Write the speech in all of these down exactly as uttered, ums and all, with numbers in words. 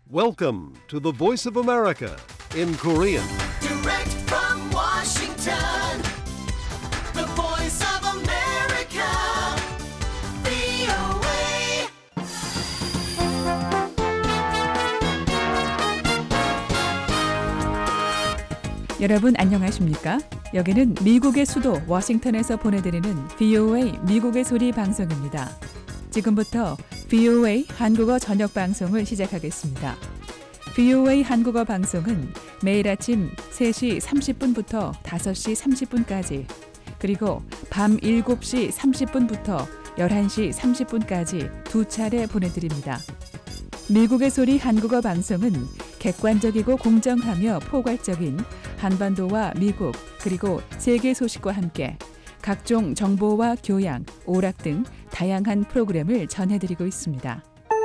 Welcome to the Voice of America in Korean. Direct from Washington, the Voice of America, 브이오에이. 여러분 안녕하십니까? 여기는 미국의 수도 워싱턴에서 보내드리는 브이오에이 미국의 소리 방송입니다. 지금부터 브이오에이 한국어 저녁 방송을 시작하겠습니다. 브이오에이 한국어 방송은 매일 아침 세 시 삼십 분부터 다섯 시 삼십 분까지 그리고 밤 일곱 시 삼십 분부터 열한 시 삼십 분까지 두 차례 보내드립니다. 미국의 소리 한국어 방송은 객관적이고 공정하며 포괄적인 한반도와 미국 그리고 세계 소식과 함께 각종 정보와 교양, 오락 등 다양한 프로그램을 전해드리고 있습니다.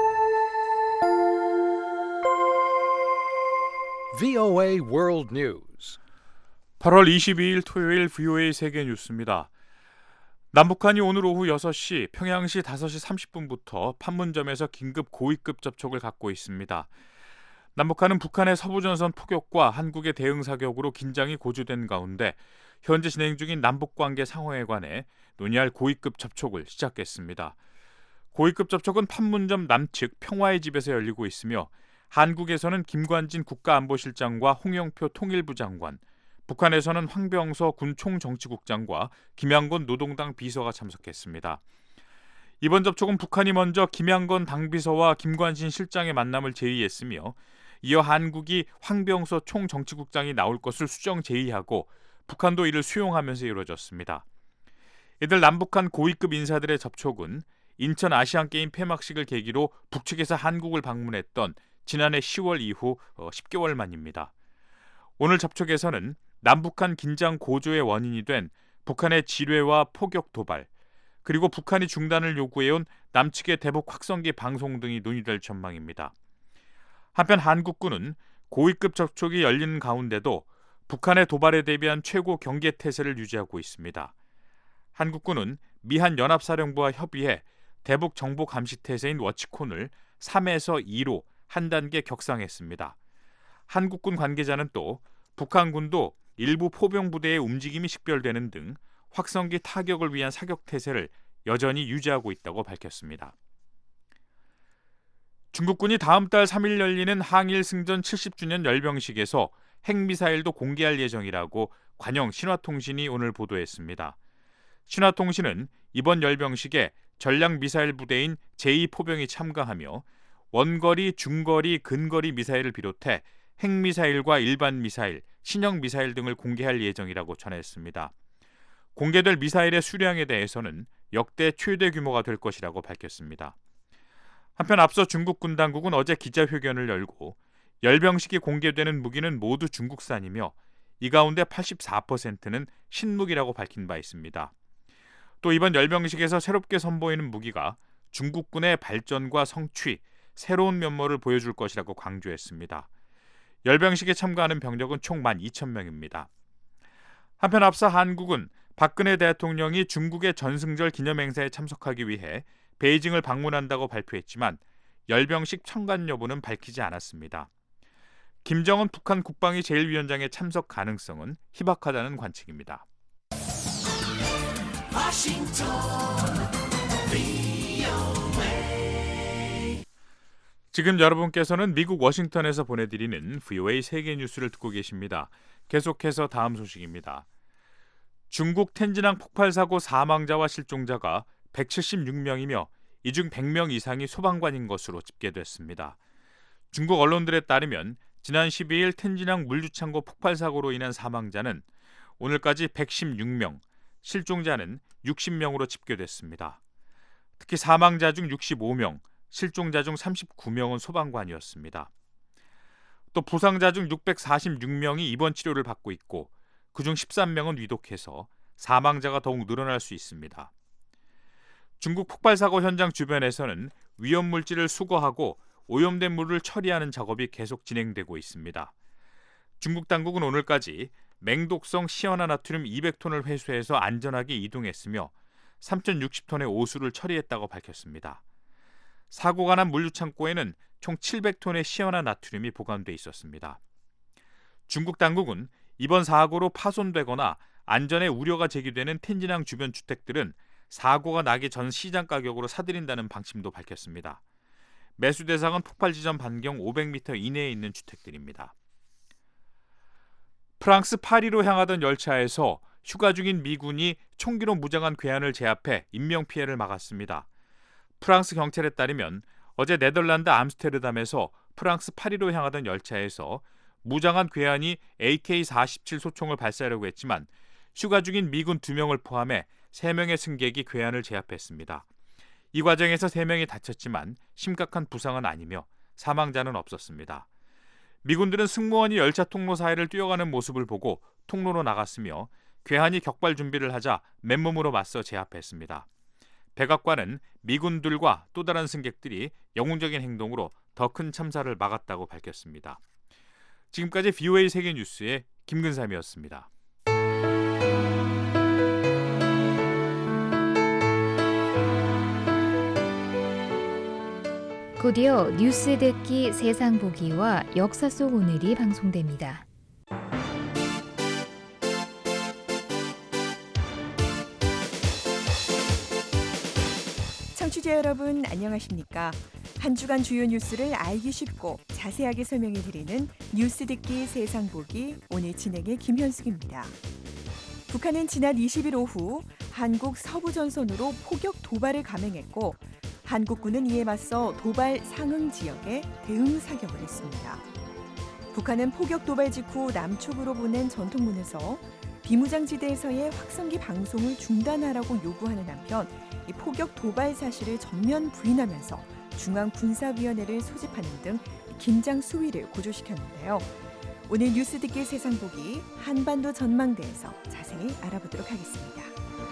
브이오에이 World News. 팔월 이십이일 토요일 브이오에이 세계 뉴스입니다. 남북한이 오늘 오후 여섯 시, 평양시 다섯 시 삼십 분부터 판문점에서 긴급 고위급 접촉을 갖고 있습니다. 남북한은 북한의 서부전선 포격과 한국의 대응 사격으로 긴장이 고조된 가운데 현재 진행 중인 남북관계 상황에 관해 논의할 고위급 접촉을 시작했습니다. 고위급 접촉은 판문점 남측 평화의 집에서 열리고 있으며 한국에서는 김관진 국가안보실장과 홍영표 통일부 장관, 북한에서는 황병서 군 총정치국장과 김양건 노동당 비서가 참석했습니다. 이번 접촉은 북한이 먼저 김양건 당비서와 김관진 실장의 만남을 제의했으며 이어 한국이 황병서 총정치국장이 나올 것을 수정 제의하고 북한도 이를 수용하면서 이루어졌습니다. 이들 남북한 고위급 인사들의 접촉은 인천 아시안게임 폐막식을 계기로 북측에서 한국을 방문했던 지난해 시월 이후 십 개월 만입니다. 오늘 접촉에서는 남북한 긴장 고조의 원인이 된 북한의 지뢰와 포격 도발, 그리고 북한이 중단을 요구해온 남측의 대북 확성기 방송 등이 논의될 전망입니다. 한편 한국군은 고위급 접촉이 열리는 가운데도 북한의 도발에 대비한 최고 경계 태세를 유지하고 있습니다. 한국군은 미한 연합사령부와 협의해 대북 정보 감시 태세인 워치콘을 삼에서 이로 한 단계 격상했습니다. 한국군 관계자는 또 북한군도 일부 포병 부대의 움직임이 식별되는 등 확성기 타격을 위한 사격 태세를 여전히 유지하고 있다고 밝혔습니다. 중국군이 다음 달 삼 일 열리는 항일 승전 칠십 주년 열병식에서 핵미사일도 공개할 예정이라고 관영 신화통신이 오늘 보도했습니다. 신화통신은 이번 열병식에 전략미사일 부대인 제이 포병이 참가하며 원거리, 중거리, 근거리 미사일을 비롯해 핵미사일과 일반 미사일, 신형 미사일 등을 공개할 예정이라고 전했습니다. 공개될 미사일의 수량에 대해서는 역대 최대 규모가 될 것이라고 밝혔습니다. 한편 앞서 중국 군 당국은 어제 기자회견을 열고 열병식이 공개되는 무기는 모두 중국산이며 이 가운데 팔십사 퍼센트는 신무기라고 밝힌 바 있습니다. 또 이번 열병식에서 새롭게 선보이는 무기가 중국군의 발전과 성취, 새로운 면모를 보여줄 것이라고 강조했습니다. 열병식에 참가하는 병력은 총 만 이천 명입니다. 한편 앞서 한국은 박근혜 대통령이 중국의 전승절 기념행사에 참석하기 위해 베이징을 방문한다고 발표했지만 열병식 참관 여부는 밝히지 않았습니다. 김정은 북한 국방위 제일위원장의 참석 가능성은 희박하다는 관측입니다. 워싱턴, 브이오에이. 지금 여러분께서는 미국 워싱턴에서 보내드리는 브이오에이 세계 뉴스를 듣고 계십니다. 계속해서 다음 소식입니다. 중국 텐진항 폭발 사고 사망자와 실종자가 백칠십육 명이며 이 중 백 명 이상이 소방관인 것으로 집계됐습니다. 중국 언론들에 따르면 지난 십이일 텐진항 물류창고 폭발 사고로 인한 사망자는 오늘까지 백십육 명, 실종자는 육십 명으로 집계됐습니다. 특히 사망자 중 육십오 명, 실종자 중 삼십구 명은 소방관이었습니다. 또 부상자 중 육백사십육 명이 입원 치료를 받고 있고 그중 십삼 명은 위독해서 사망자가 더욱 늘어날 수 있습니다. 중국 폭발 사고 현장 주변에서는 위험 물질을 수거하고 오염된 물을 처리하는 작업이 계속 진행되고 있습니다. 중국 당국은 오늘까지 맹독성 시아나나트륨 이백 톤을 회수해서 안전하게 이동했으며 삼천육십 톤의 오수를 처리했다고 밝혔습니다. 사고가 난 물류창고에는 총 칠백 톤의 시연화 나트륨이 보관돼 있었습니다. 중국 당국은 이번 사고로 파손되거나 안전에 우려가 제기되는 텐진항 주변 주택들은 사고가 나기 전 시장 가격으로 사들인다는 방침도 밝혔습니다. 매수 대상은 폭발 지점 반경 오백 미터 이내에 있는 주택들입니다. 프랑스 파리로 향하던 열차에서 휴가 중인 미군이 총기로 무장한 괴한을 제압해 인명피해를 막았습니다. 프랑스 경찰에 따르면 어제 네덜란드 암스테르담에서 프랑스 파리로 향하던 열차에서 무장한 괴한이 에이케이 사십칠 소총을 발사하려고 했지만 휴가 중인 미군 두 명을 포함해 세 명의 승객이 괴한을 제압했습니다. 이 과정에서 세 명이 다쳤지만 심각한 부상은 아니며 사망자는 없었습니다. 미군들은 승무원이 열차 통로 사이를 뛰어가는 모습을 보고 통로로 나갔으며 괴한이 격발 준비를 하자 맨몸으로 맞서 제압했습니다. 백악관은 미군들과 또 다른 승객들이 영웅적인 행동으로 더 큰 참사를 막았다고 밝혔습니다. 지금까지 브이오에이 세계뉴스의 김근삼이었습니다. 곧이어 뉴스 듣기 세상 보기와 역사 속 오늘이 방송됩니다. 청취자 여러분 안녕하십니까? 한 주간 주요 뉴스를 알기 쉽고 자세하게 설명해 드리는 뉴스 듣기 세상 보기 오늘 진행의 김현숙입니다. 북한은 지난 이십 일 오후 한국 서부 전선으로 포격 도발을 감행했고 한국군은 이에 맞서 도발 상응 지역에 대응 사격을 했습니다. 북한은 포격 도발 직후 남쪽으로 보낸 전통문에서 비무장지대에서의 확성기 방송을 중단하라고 요구하는 한편 이 포격 도발 사실을 전면 부인하면서 중앙군사위원회를 소집하는 등 긴장 수위를 고조시켰는데요. 오늘 뉴스 듣기 세상 보기 한반도 전망대에서 자세히 알아보도록 하겠습니다.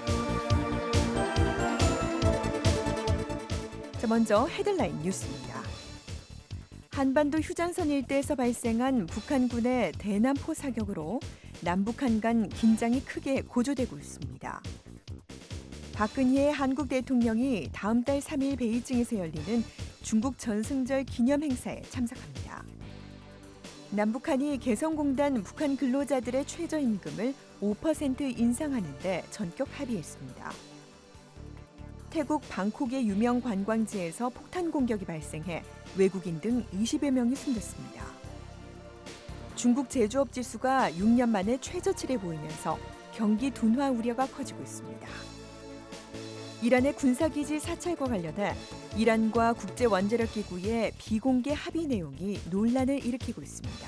자, 먼저 헤드라인 뉴스입니다. 한반도 휴전선 일대에서 발생한 북한군의 대남포 사격으로 남북한 간 긴장이 크게 고조되고 있습니다. 박근혜 한국 대통령이 다음 달 삼 일 베이징에서 열리는 중국 전승절 기념 행사에 참석합니다. 남북한이 개성공단 북한 근로자들의 최저임금을 오 퍼센트 인상하는 데 전격 합의했습니다. 태국 방콕의 유명 관광지에서 폭탄 공격이 발생해 외국인 등 이십여 명이 숨졌습니다. 중국 제조업 지수가 육 년 만에 최저치를 보이면서 경기 둔화 우려가 커지고 있습니다. 이란의 군사기지 사찰과 관련해 이란과 국제원자력기구의 비공개 합의 내용이 논란을 일으키고 있습니다.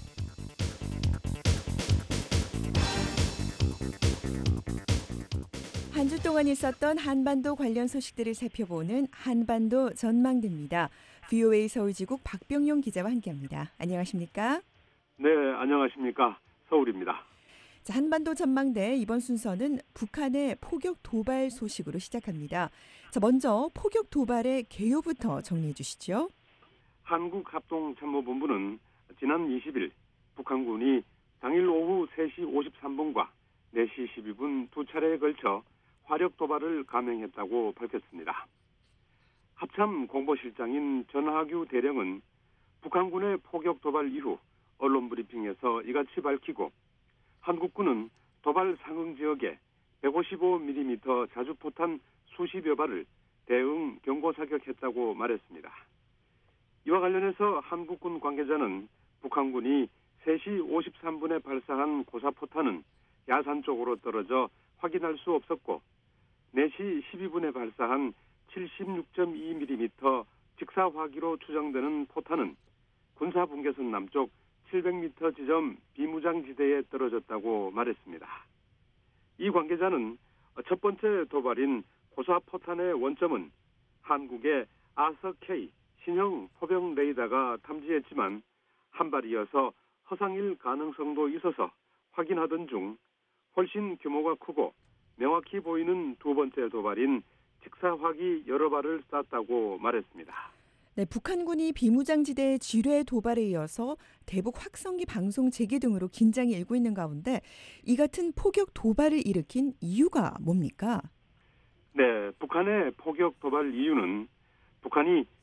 한 주 동안 있었던 한반도 관련 소식들을 살펴보는 한반도 전망대입니다. 브이오에이 서울지국 박병용 기자와 함께합니다. 안녕하십니까? 네, 안녕하십니까? 서울입니다. 자, 한반도 전망대 이번 순서는 북한의 포격 도발 소식으로 시작합니다. 자, 먼저 포격 도발의 개요부터 정리해 주시죠. 한국합동참모본부는 지난 이십 일 북한군이 당일 오후 세 시 오십삼 분과 네 시 십이 분 두 차례에 걸쳐 화력 도발을 감행했다고 밝혔습니다. 합참 공보실장인 전하규 대령은 북한군의 포격 도발 이후 언론 브리핑에서 이같이 밝히고 한국군은 도발 상응 지역에 백오십오 밀리미터 자주포탄 수십여 발을 대응 경고 사격했다고 말했습니다. 이와 관련해서 한국군 관계자는 북한군이 세 시 오십삼 분에 발사한 고사포탄은 야산 쪽으로 떨어져 확인할 수 없었고 네 시 십이 분에 발사한 칠십육 점 이 밀리미터 직사화기로 추정되는 포탄은 군사분계선 남쪽 칠백 미터 지점 비무장지대에 떨어졌다고 말했습니다. 이 관계자는 첫 번째 도발인 고사포탄의 원점은 한국의 아서-K 신형 포병 레이더가 탐지했지만 한 발이어서 허상일 가능성도 있어서 확인하던 중 훨씬 규모가 크고 명확히 보이는 두 번째 도발인 직사화기 여러 발을 쐈다고 말했습니다. 네, 북한군이 비무장지대의 지뢰 도발에 이어서 대북 확성기 방송 재개 등으로 긴장이 일고 있는 가운데 이 같은 포격 도발을 일으킨 이유가 뭡니까? 네, 북한의 포격 도발 이유는 북한이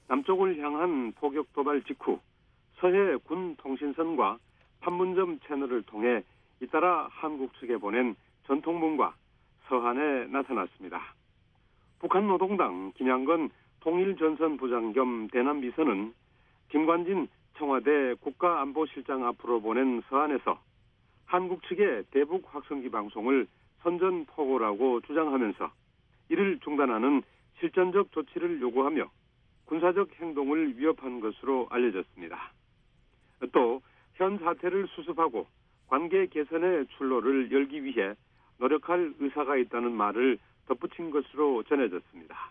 남쪽을 향한 포격 도발 직후 서해 군 통신선과 판문점 채널을 통해 잇따라 한국 측에 보낸 전통문과 서한에 나타났습니다. 북한 노동당 김양건 통일전선부장 겸 대남비서는 김관진 청와대 국가안보실장 앞으로 보낸 서한에서 한국 측의 대북 확성기 방송을 선전포고라고 주장하면서 이를 중단하는 실전적 조치를 요구하며 군사적 행동을 위협한 것으로 알려졌습니다. 또 현 사태를 수습하고 관계 개선의 출로를 열기 위해 노력할 의사가 있다는 말을 덧붙인 것으로 전해졌습니다.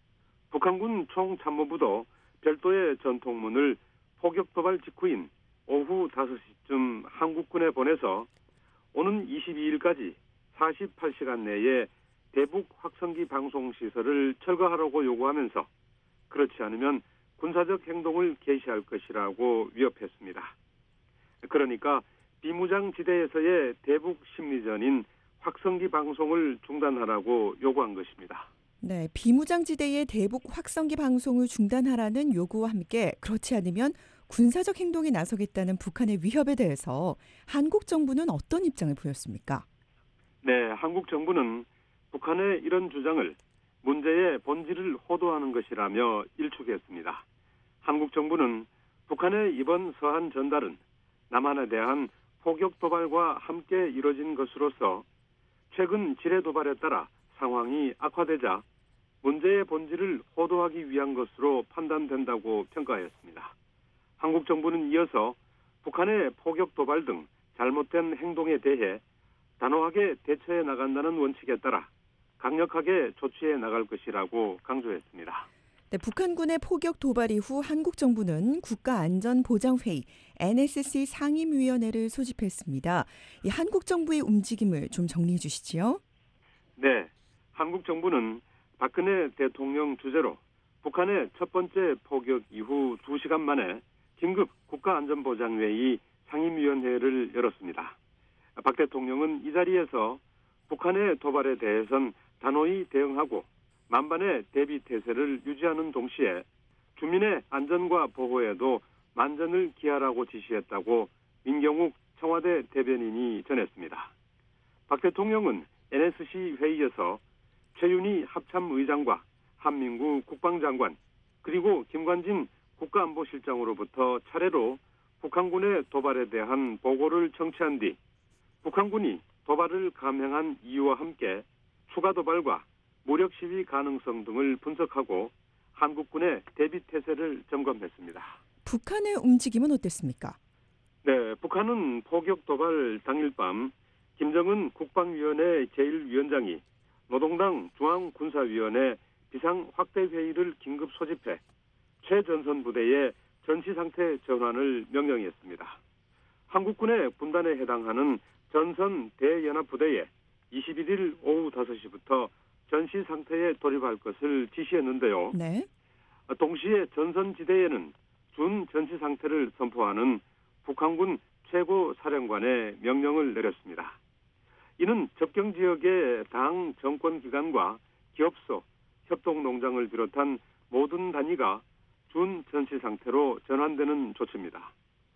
북한군 총참모부도 별도의 전통문을 포격 도발 직후인 오후 다섯 시쯤 한국군에 보내서 오는 이십이일까지 사십팔 시간 내에 대북 확성기 방송 시설을 철거하라고 요구하면서 그렇지 않으면 군사적 행동을 개시할 것이라고 위협했습니다. 그러니까 비무장지대에서의 대북 심리전인 확성기 방송을 중단하라고 요구한 것입니다. 네, 비무장지대의 대북 확성기 방송을 중단하라는 요구와 함께 그렇지 않으면 군사적 행동에 나서겠다는 북한의 위협에 대해서 한국 정부는 어떤 입장을 보였습니까? 네, 한국 정부는 북한의 이런 주장을 문제의 본질을 호도하는 것이라며 일축했습니다. 한국 정부는 북한의 이번 서한 전달은 남한에 대한 포격 도발과 함께 이뤄진 것으로서 최근 지뢰 도발에 따라 상황이 악화되자 문제의 본질을 호도하기 위한 것으로 판단된다고 평가했습니다. 한국 정부는 이어서 북한의 포격 도발 등 잘못된 행동에 대해 단호하게 대처해 나간다는 원칙에 따라 강력하게 조치해 나갈 것이라고 강조했습니다. 네, 북한군의 포격 도발 이후 한국 정부는 국가안전보장회의 엔에스씨 상임위원회를 소집했습니다. 이 한국 정부의 움직임을 좀 정리해 주시지요. 네, 한국 정부는 박근혜 대통령 주재로 북한의 첫 번째 포격 이후 두 시간 만에 긴급 국가안전보장회의 상임위원회를 열었습니다. 박 대통령은 이 자리에서 북한의 도발에 대해선 단호히 대응하고 만반의 대비 태세를 유지하는 동시에 주민의 안전과 보호에도 만전을 기하라고 지시했다고 민경욱 청와대 대변인이 전했습니다. 박 대통령은 엔에스씨 회의에서 최윤희 합참의장과 한민구 국방장관 그리고 김관진 국가안보실장으로부터 차례로 북한군의 도발에 대한 보고를 청취한 뒤 북한군이 도발을 감행한 이유와 함께 추가 도발과 무력 시위 가능성 등을 분석하고 한국군의 대비 태세를 점검했습니다. 북한의 움직임은 어땠습니까? 네, 북한은 포격 도발 당일 밤 김정은 국방위원회 제일 위원장이 노동당 중앙군사위원회 비상확대회의를 긴급 소집해 최전선 부대의 전시상태 전환을 명령했습니다. 한국군의 군단에 해당하는 전선 대연합부대에 이십일일 오후 다섯 시부터 전시 상태에 돌입할 것을 지시했는데요. 네. 동시에 전선지대에는 준 전시 상태를 선포하는 북한군 최고 사령관의 명령을 내렸습니다. 이는 접경 지역의 당 정권기관과 기업소, 협동농장을 비롯한 모든 단위가 준 전시 상태로 전환되는 조치입니다.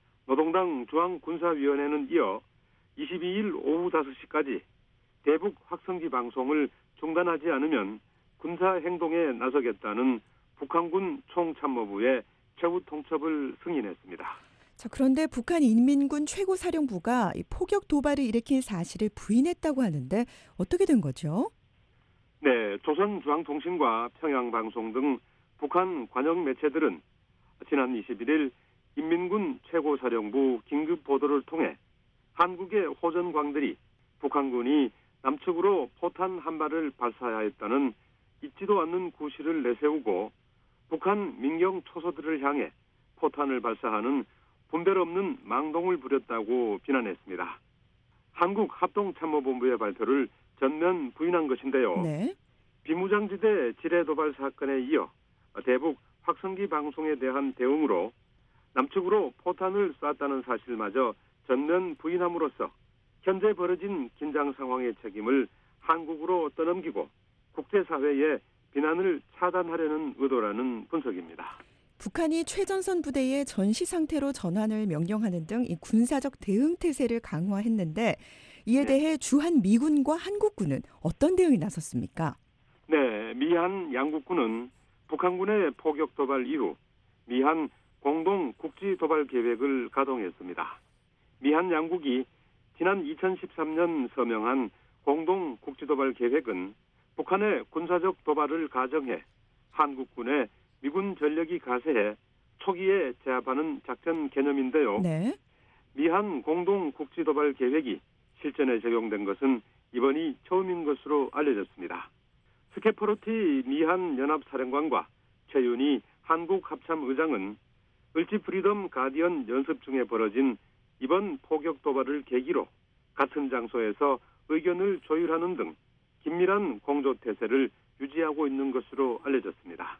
노동당 중앙군사위원회는 이어 이십이일 오후 다섯 시까지 대북 확성기 방송을 중단하지 않으면 군사행동에 나서겠다는 북한군 총참모부의 최후 통첩을 승인했습니다. 자, 그런데 북한 인민군 최고사령부가 이 포격 도발을 일으킨 사실을 부인했다고 하는데 어떻게 된 거죠? 네, 조선중앙통신과 평양방송 등 북한 관영 매체들은 지난 이십일일 인민군 최고사령부 긴급 보도를 통해 한국의 호전광들이 북한군이 남측으로 포탄 한 발을 발사하였다는 있지도 않는 구실을 내세우고 북한 민경 초소들을 향해 포탄을 발사하는 분별 없는 망동을 부렸다고 비난했습니다. 한국합동참모본부의 발표를 전면 부인한 것인데요. 네. 비무장지대 지뢰 도발 사건에 이어 대북 확성기 방송에 대한 대응으로 남측으로 포탄을 쐈다는 사실마저 전면 부인함으로써 현재 벌어진 긴장 상황의 책임을 한국으로 떠넘기고 국제사회의 비난을 차단하려는 의도라는 분석입니다. 북한이 최전선 부대의 전시 상태로 전환을 명령하는 등 이 군사적 대응 태세를 강화했는데 이에 대해 주한 미군과 한국군은 어떤 대응이 나섰습니까? 네, 미한 양국군은 북한군의 포격 도발 이후 미한 공동 국지 도발 계획을 가동했습니다. 미한 양국이 지난 이천십삼 년 서명한 공동 국지 도발 계획은 북한의 군사적 도발을 가정해 한국군의 미군 전력이 가세해 초기에 제압하는 작전 개념인데요. 네. 미한 공동 국지 도발 계획이 실전에 적용된 것은 이번이 처음인 것으로 알려졌습니다. 스케포르티 미한 연합사령관과 최윤희 한국 합참의장은 을지 프리덤 가디언 연습 중에 벌어진 이번 포격 도발을 계기로 같은 장소에서 의견을 조율하는 등 긴밀한 공조 태세를 유지하고 있는 것으로 알려졌습니다.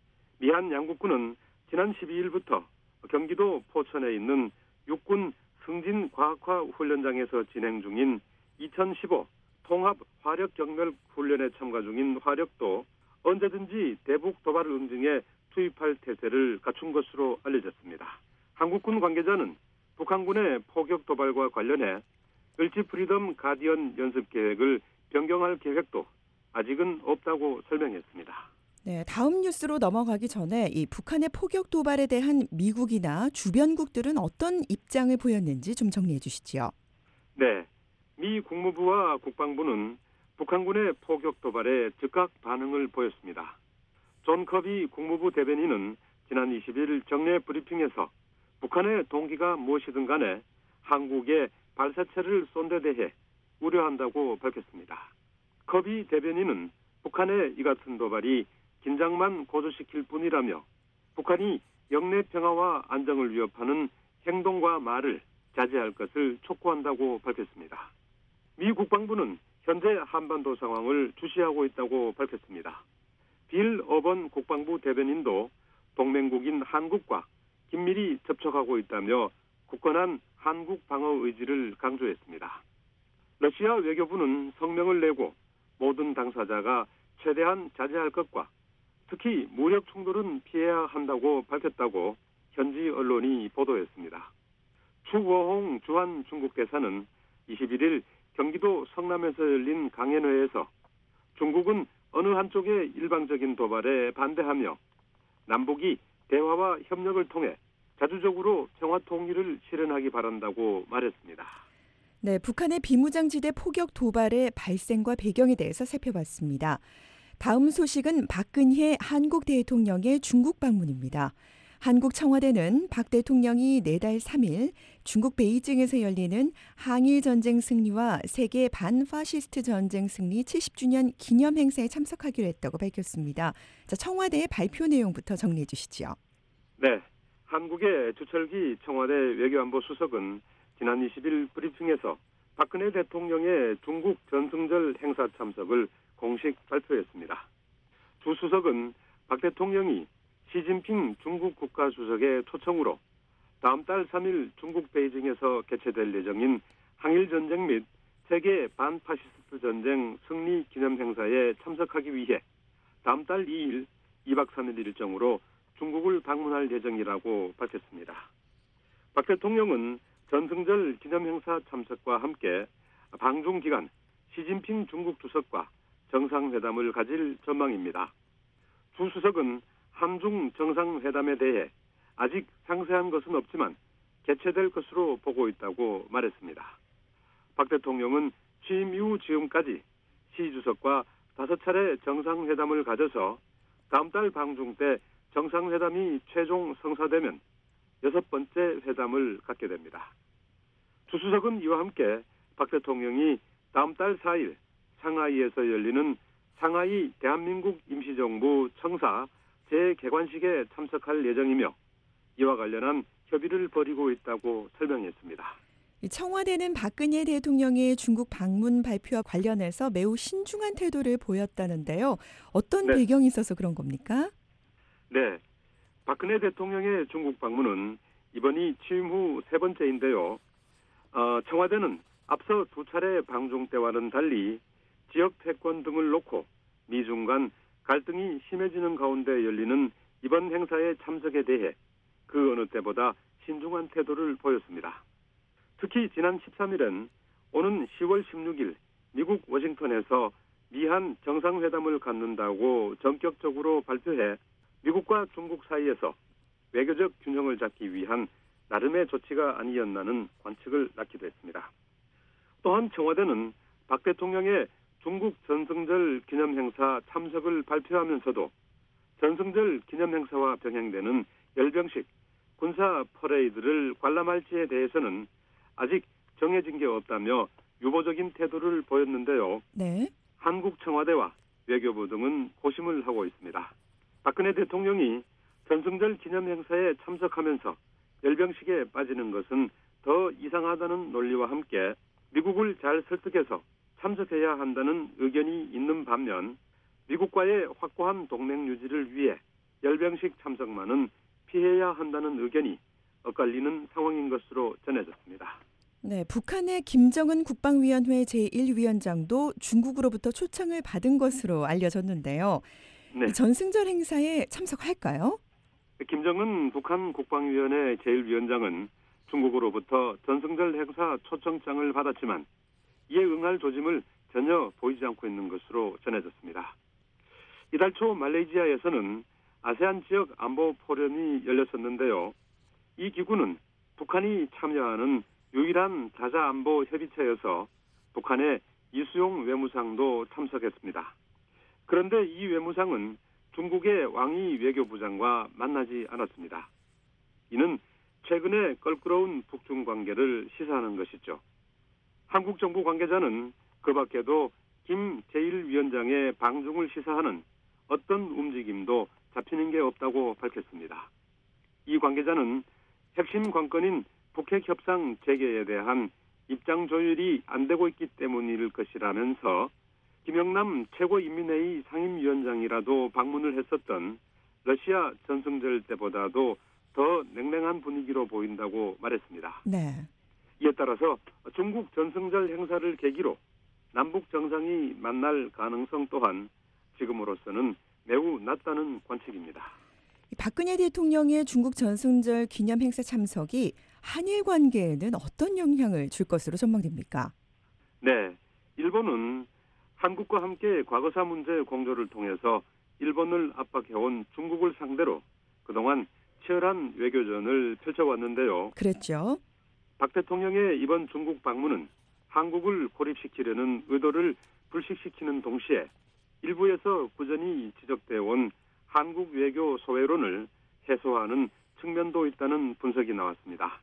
미한 양국군은 지난 십이 일부터 경기도 포천에 있는 육군 승진과학화 훈련장에서 진행 중인 이천십오 통합 화력 경멸 훈련에 참가 중인 화력도 언제든지 대북 도발을 응징해 투입할 태세를 갖춘 것으로 알려졌습니다. 한국군 관계자는 북한군의 포격 도발과 관련해 을지 프리덤 가디언 연습 계획을 변경할 계획도 아직은 없다고 설명했습니다. 네, 다음 뉴스로 넘어가기 전에 이 북한의 포격 도발에 대한 미국이나 주변국들은 어떤 입장을 보였는지 좀 정리해 주시지요. 네, 미 국무부와 국방부는 북한군의 포격 도발에 즉각 반응을 보였습니다. 존 커비 국무부 대변인은 지난 이십 일 정례 브리핑에서 북한의 동기가 무엇이든 간에 한국의 발사체를 쏜 데 대해 우려한다고 밝혔습니다. 커비 대변인은 북한의 이 같은 도발이 긴장만 고조시킬 뿐이라며 북한이 영내 평화와 안정을 위협하는 행동과 말을 자제할 것을 촉구한다고 밝혔습니다. 미 국방부는 현재 한반도 상황을 주시하고 있다고 밝혔습니다. 빌 어번 국방부 대변인도 동맹국인 한국과 긴밀히 접촉하고 있다며 굳건한 한국 방어 의지를 강조했습니다. 러시아 외교부는 성명을 내고 모든 당사자가 최대한 자제할 것과 특히 무력 충돌은 피해야 한다고 밝혔다고 현지 언론이 보도했습니다. 추워홍 주한 중국 대사는 이십일 일 경기도 성남에서 열린 강연회에서 중국은 어느 한쪽의 일방적인 도발에 반대하며 남북이 대화와 협력을 통해 자주적으로 평화 통일을 실현하기 바란다고 말했습니다. 네, 북한의 비무장지대 포격 도발의 발생과 배경에 대해서 살펴봤습니다. 다음 소식은 박근혜 한국 대통령의 중국 방문입니다. 한국 청와대는 박 대통령이 내달 삼 일 중국 베이징에서 열리는 항일 전쟁 승리와 세계 반파시스트 전쟁 승리 칠십 주년 기념 행사에 참석하기로 했다고 밝혔습니다. 자, 청와대의 발표 내용부터 정리해 주시죠. 네, 한국의 주철기 청와대 외교안보 수석은 지난 이십 일 브리핑에서 박근혜 대통령의 중국 전승절 행사 참석을 공식 발표했습니다. 주 수석은 박 대통령이 시진핑 중국 국가주석의 초청으로 다음 달 삼 일 중국 베이징에서 개최될 예정인 항일전쟁 및 세계 반파시스트 전쟁 승리 기념 행사에 참석하기 위해 다음 달 이 일 이 박 삼 일 일정으로 중국을 방문할 예정이라고 밝혔습니다. 박 대통령은 전승절 기념 행사 참석과 함께 방중 기간 시진핑 중국 주석과 정상회담을 가질 전망입니다. 주 수석은 한중 정상회담에 대해 아직 상세한 것은 없지만 개최될 것으로 보고 있다고 말했습니다. 박 대통령은 취임 이후 지금까지 시 주석과 다섯 차례 정상회담을 가져서 다음 달 방중 때 정상회담이 최종 성사되면 여섯 번째 회담을 갖게 됩니다. 주 수석은 이와 함께 박 대통령이 다음 달 사 일 상하이에서 열리는 상하이 대한민국 임시정부 청사 재개관식에 참석할 예정이며 이와 관련한 협의를 벌이고 있다고 설명했습니다. 청와대는 박근혜 대통령의 중국 방문 발표와 관련해서 매우 신중한 태도를 보였다는데요. 어떤 네. 배경이 있어서 그런 겁니까? 네, 박근혜 대통령의 중국 방문은 이번이 취임 후 세 번째인데요. 어, 청와대는 앞서 두 차례 방중 때와는 달리 지역 패권 등을 놓고 미중 간 갈등이 심해지는 가운데 열리는 이번 행사의 참석에 대해 그 어느 때보다 신중한 태도를 보였습니다. 특히 지난 십삼 일은 오는 시월 십육일 미국 워싱턴에서 미한 정상회담을 갖는다고 전격적으로 발표해 미국과 중국 사이에서 외교적 균형을 잡기 위한 나름의 조치가 아니었나는 관측을 낳기도 했습니다. 또한 청와대는 박 대통령의 중국 전승절 기념행사 참석을 발표하면서도 전승절 기념행사와 병행되는 열병식 군사 퍼레이드를 관람할지에 대해서는 아직 정해진 게 없다며 유보적인 태도를 보였는데요. 네. 한국 청와대와 외교부 등은 고심을 하고 있습니다. 박근혜 대통령이 전승절 기념행사에 참석하면서 열병식에 빠지는 것은 더 이상하다는 논리와 함께 미국을 잘 설득해서 참석해야 한다는 의견이 있는 반면 미국과의 확고한 동맹 유지를 위해 열병식 참석만은 피해야 한다는 의견이 엇갈리는 상황인 것으로 전해졌습니다. 네, 북한의 김정은 국방위원회 제일 위원장도 중국으로부터 초청을 받은 것으로 알려졌는데요. 네. 이 전승절 행사에 참석할까요? 김정은 북한 국방위원회 제일 위원장은 중국으로부터 전승절 행사 초청장을 받았지만 이에 응할 조짐을 전혀 보이지 않고 있는 것으로 전해졌습니다. 이달 초 말레이시아에서는 아세안 지역 안보 포럼이 열렸었는데요. 이 기구는 북한이 참여하는 유일한 다자안보 협의체여서 북한의 이수용 외무상도 참석했습니다. 그런데 이 외무상은 중국의 왕이 외교부장과 만나지 않았습니다. 이는 최근에 껄끄러운 북중 관계를 시사하는 것이죠. 한국 정부 관계자는 그 밖에도 김 제일 위원장의 방중을 시사하는 어떤 움직임도 잡히는 게 없다고 밝혔습니다. 이 관계자는 핵심 관건인 북핵 협상 재개에 대한 입장 조율이 안 되고 있기 때문일 것이라면서 김영남 최고인민회의 상임위원장이라도 방문을 했었던 러시아 전승절 때보다도 더 냉랭한 분위기로 보인다고 말했습니다. 네. 이에 따라서 중국 전승절 행사를 계기로 남북 정상이 만날 가능성 또한 지금으로서는 매우 낮다는 관측입니다. 박근혜 대통령의 중국 전승절 기념 행사 참석이 한일 관계에는 어떤 영향을 줄 것으로 전망됩니까? 네, 일본은 한국과 함께 과거사 문제 공조를 통해서 일본을 압박해온 중국을 상대로 그동안 치열한 외교전을 펼쳐왔는데요. 그랬죠. 박 대통령의 이번 중국 방문은 한국을 고립시키려는 의도를 불식시키는 동시에 일부에서 꾸준히 지적되어 온 한국 외교 소외론을 해소하는 측면도 있다는 분석이 나왔습니다.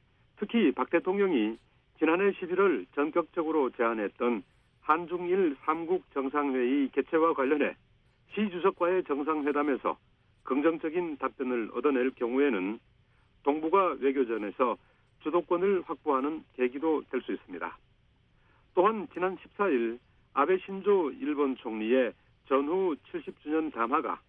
특히 박 대통령이 지난해 십일월 전격적으로 제안했던 한중일 삼국 정상회의 개최와 관련해 시 주석과의 정상회담에서 긍정적인 답변을 얻어낼 경우에는 동북아 외교전에서 주도권을 확보하는 계기도 될 수 있습니다. 또한 지난 십사일 아베 신조 일본 총리의 전후 칠십 주년 담화가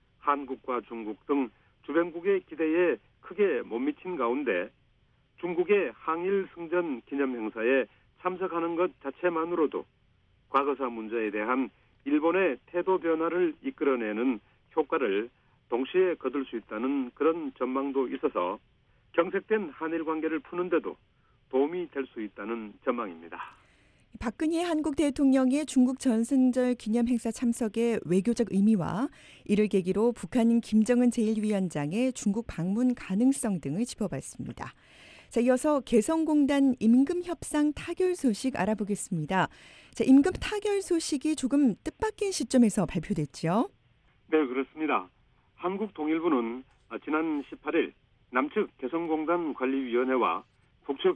한국과 중국 등 주변국의 기대에 크게 못 미친 가운데 중국의 항일 승전 기념 행사에 참석하는 것 자체만으로도 과거사 문제에 대한 일본의 태도 변화를 이끌어내는 효과를 동시에 거둘 수 있다는 그런 전망도 있어서 경색된 한일 관계를 푸는데도 도움이 될 수 있다는 전망입니다. 박근혜 한국 대통령의 중국 전승절 기념 행사 참석의 외교적 의미와 이를 계기로 북한 김정은 제일 위원장의 중국 방문 가능성 등을 짚어봤습니다. 자, 이어서 개성공단 임금 협상 타결 소식 알아보겠습니다. 자, 임금 타결 소식이 조금 뜻밖인 시점에서 발표됐죠? 네, 그렇습니다. 한국통일부는 지난 십팔일 남측 개성공단 관리위원회와 북측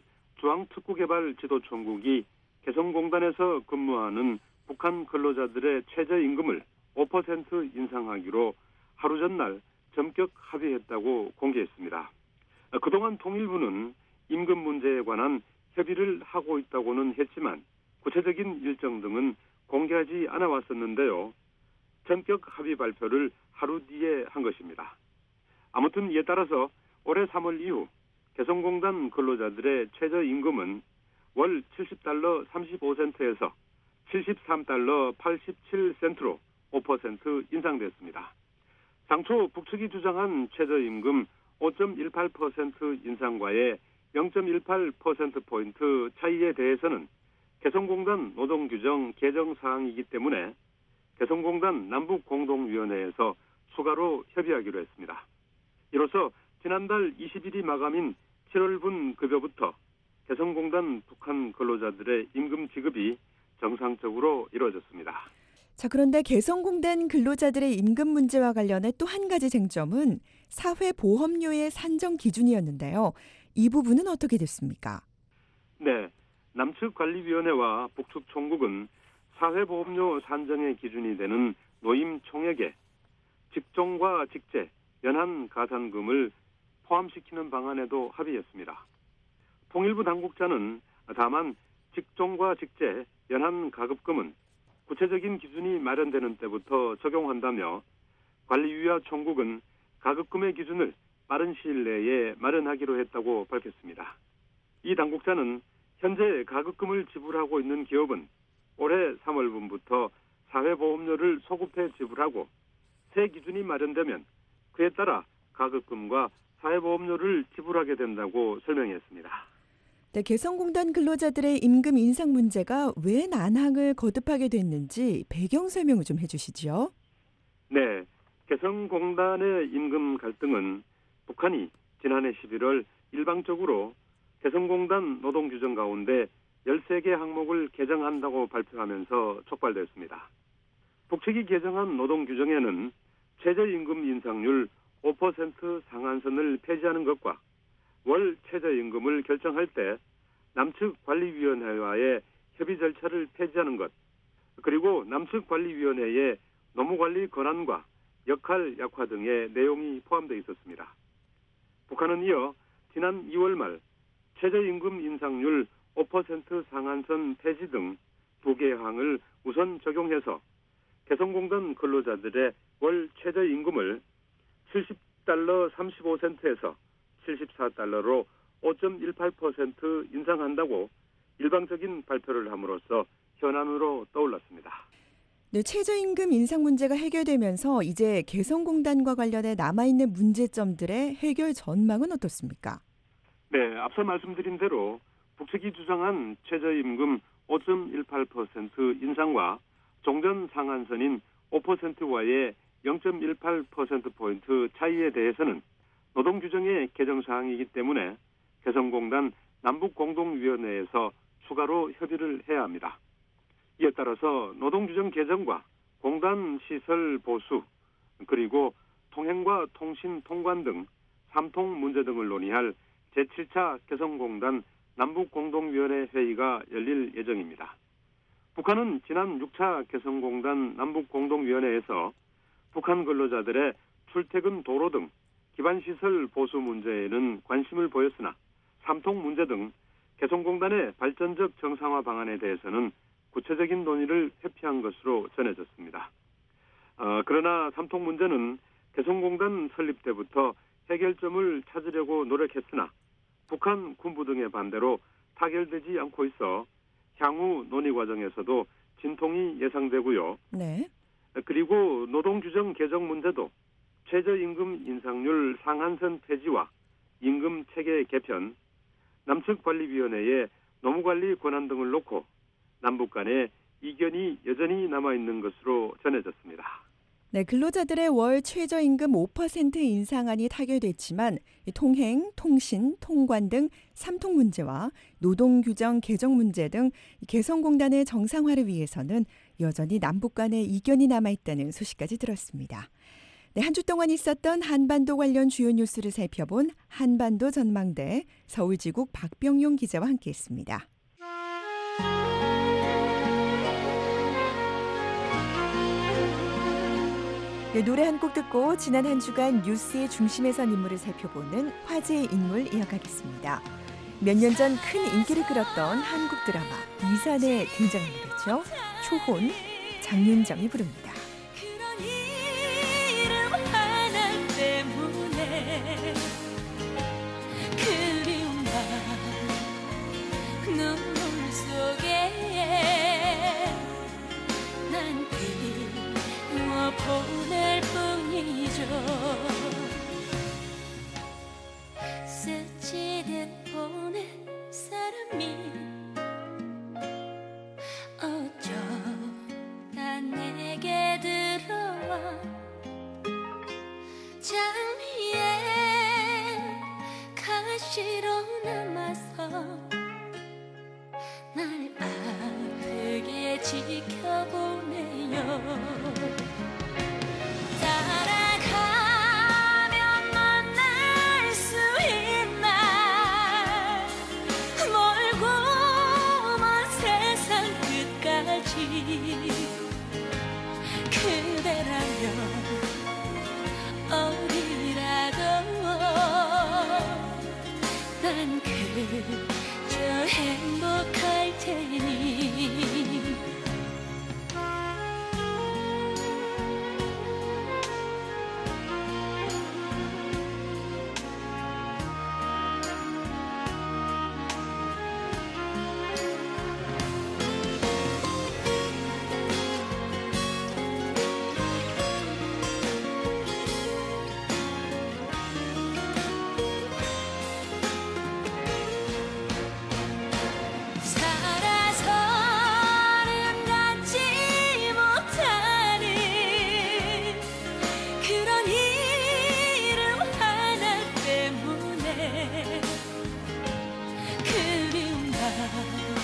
중앙특구개발지도총국이 개성공단에서 근무하는 북한 근로자들의 최저임금을 오 퍼센트 인상하기로 하루 전날 전격 합의했다고 공개했습니다. 그동안 통일부는 임금 문제에 관한 협의를 하고 있다고는 했지만 구체적인 일정 등은 공개하지 않아 왔었는데요. 전격 합의 발표를 하루 뒤에 한 것입니다. 아무튼 이에 따라서 올해 삼월 이후 개성공단 근로자들의 최저임금은 월 칠십 달러 삼십오 센트에서 칠십삼 달러 팔십칠 센트로 오 퍼센트 인상됐습니다. 당초 북측이 주장한 최저임금 오 점 일팔 퍼센트 인상과의 영 점 일팔 퍼센트포인트 차이에 대해서는 개성공단 노동규정 개정 사항이기 때문에 개성공단 남북공동위원회에서 추가로 협의하기로 했습니다. 이로써 지난달 이십 일이 마감인 칠월분 급여부터 개성공단 북한 근로자들의 임금 지급이 정상적으로 이루어졌습니다. 자, 그런데 개성공단 근로자들의 임금 문제와 관련해 또 한 가지 쟁점은 사회보험료의 산정 기준이었는데요. 이 부분은 어떻게 됐습니까? 네, 남측 관리위원회와 북측 총국은 사회보험료 산정의 기준이 되는 노임 총액에 직종과 직제, 연한 가산금을 포함시키는 방안에도 합의했습니다. 통일부 당국자는 다만 직종과 직제, 연한 가급금은 구체적인 기준이 마련되는 때부터 적용한다며 관리위와 총국은 가급금의 기준을 빠른 시일 내에 마련하기로 했다고 밝혔습니다. 이 당국자는 현재 가급금을 지불하고 있는 기업은 올해 삼월분부터 사회보험료를 소급해 지불하고 새 기준이 마련되면 그에 따라 가급금과 사회보험료를 지불하게 된다고 설명했습니다. 네, 개성공단 근로자들의 임금 인상 문제가 왜 난항을 거듭하게 됐는지 배경 설명을 좀 해주시죠. 네, 개성공단의 임금 갈등은 북한이 지난해 십일월 일방적으로 개성공단 노동규정 가운데 열세 개 항목을 개정한다고 발표하면서 촉발됐습니다. 북측이 개정한 노동규정에는 최저임금 인상률 오 퍼센트 상한선을 폐지하는 것과 월 최저임금을 결정할 때 남측 관리위원회와의 협의 절차를 폐지하는 것, 그리고 남측 관리위원회의 노무관리 권한과 역할 약화 등의 내용이 포함되어 있었습니다. 북한은 이어 지난 이월 말 최저임금 인상률 오 퍼센트 상한선 폐지 등 두 개 항을 우선 적용해서 개성공단 근로자들의 월 최저임금을 칠십 달러 삼십오 센트에서 칠십사 달러로 오 점 일팔 퍼센트 인상한다고 일방적인 발표를 함으로써 현안으로 떠올랐습니다. 네, 최저임금 인상 문제가 해결되면서 이제 개성공단과 관련해 남아있는 문제점들의 해결 전망은 어떻습니까? 네, 앞서 말씀드린 대로 북측이 주장한 최저임금 오 점 일팔 퍼센트 인상과 종전 상한선인 오 퍼센트와의 영 점 일팔 퍼센트포인트 차이에 대해서는 노동규정의 개정사항이기 때문에 개성공단 남북공동위원회에서 추가로 협의를 해야 합니다. 이에 따라서 노동규정 개정과 공단 시설 보수, 그리고 통행과 통신 통관 등 삼통 문제 등을 논의할 제칠 차 개성공단 남북공동위원회 회의가 열릴 예정입니다. 북한은 지난 육 차 개성공단 남북공동위원회에서 북한 근로자들의 출퇴근 도로 등 기반시설 보수 문제에는 관심을 보였으나 삼통 문제 등 개성공단의 발전적 정상화 방안에 대해서는 구체적인 논의를 회피한 것으로 전해졌습니다. 어, 그러나 삼통 문제는 개성공단 설립 때부터 해결점을 찾으려고 노력했으나 북한 군부 등의 반대로 타결되지 않고 있어 향후 논의 과정에서도 진통이 예상되고요. 네. 그리고 노동규정 개정 문제도 최저임금 인상률 상한선 폐지와 임금 체계 개편, 남측 관리위원회의 노무관리 권한 등을 놓고 남북 간의 이견이 여전히 남아있는 것으로 전해졌습니다. 네, 근로자들의 월 최저임금 오 퍼센트 인상안이 타결됐지만 통행, 통신, 통관 등 삼통 문제와 노동규정 개정 문제 등 개성공단의 정상화를 위해서는 여전히 남북 간의 이견이 남아있다는 소식까지 들었습니다. 네, 한 주 동안 있었던 한반도 관련 주요 뉴스를 살펴본 한반도 전망대 서울지국 박병용 기자와 함께했습니다. 네, 노래 한 곡 듣고 지난 한 주간 뉴스의 중심에 선 인물을 살펴보는 화제의 인물 이어가겠습니다. 몇 년 전 큰 인기를 끌었던 한국 드라마 이산에 등장한 노래죠. 초혼, 장윤정이 부릅니다. 그런 이름 하나 때문에 그리운 밤 눈물 속에 난 그리워 보낼 뿐이죠. 보낸 사람이 어쩌다 내게 들어와 장미에 가시로 남아서 날 아프게 지켜보네요. 따라가면 만날 수 있나 멀고 먼 세상 끝까지 그대라면 어디라도 난 그저 행복할 테니. 살아서는 갖지 못하는 그런 이름 하나 때문에 그리운 마음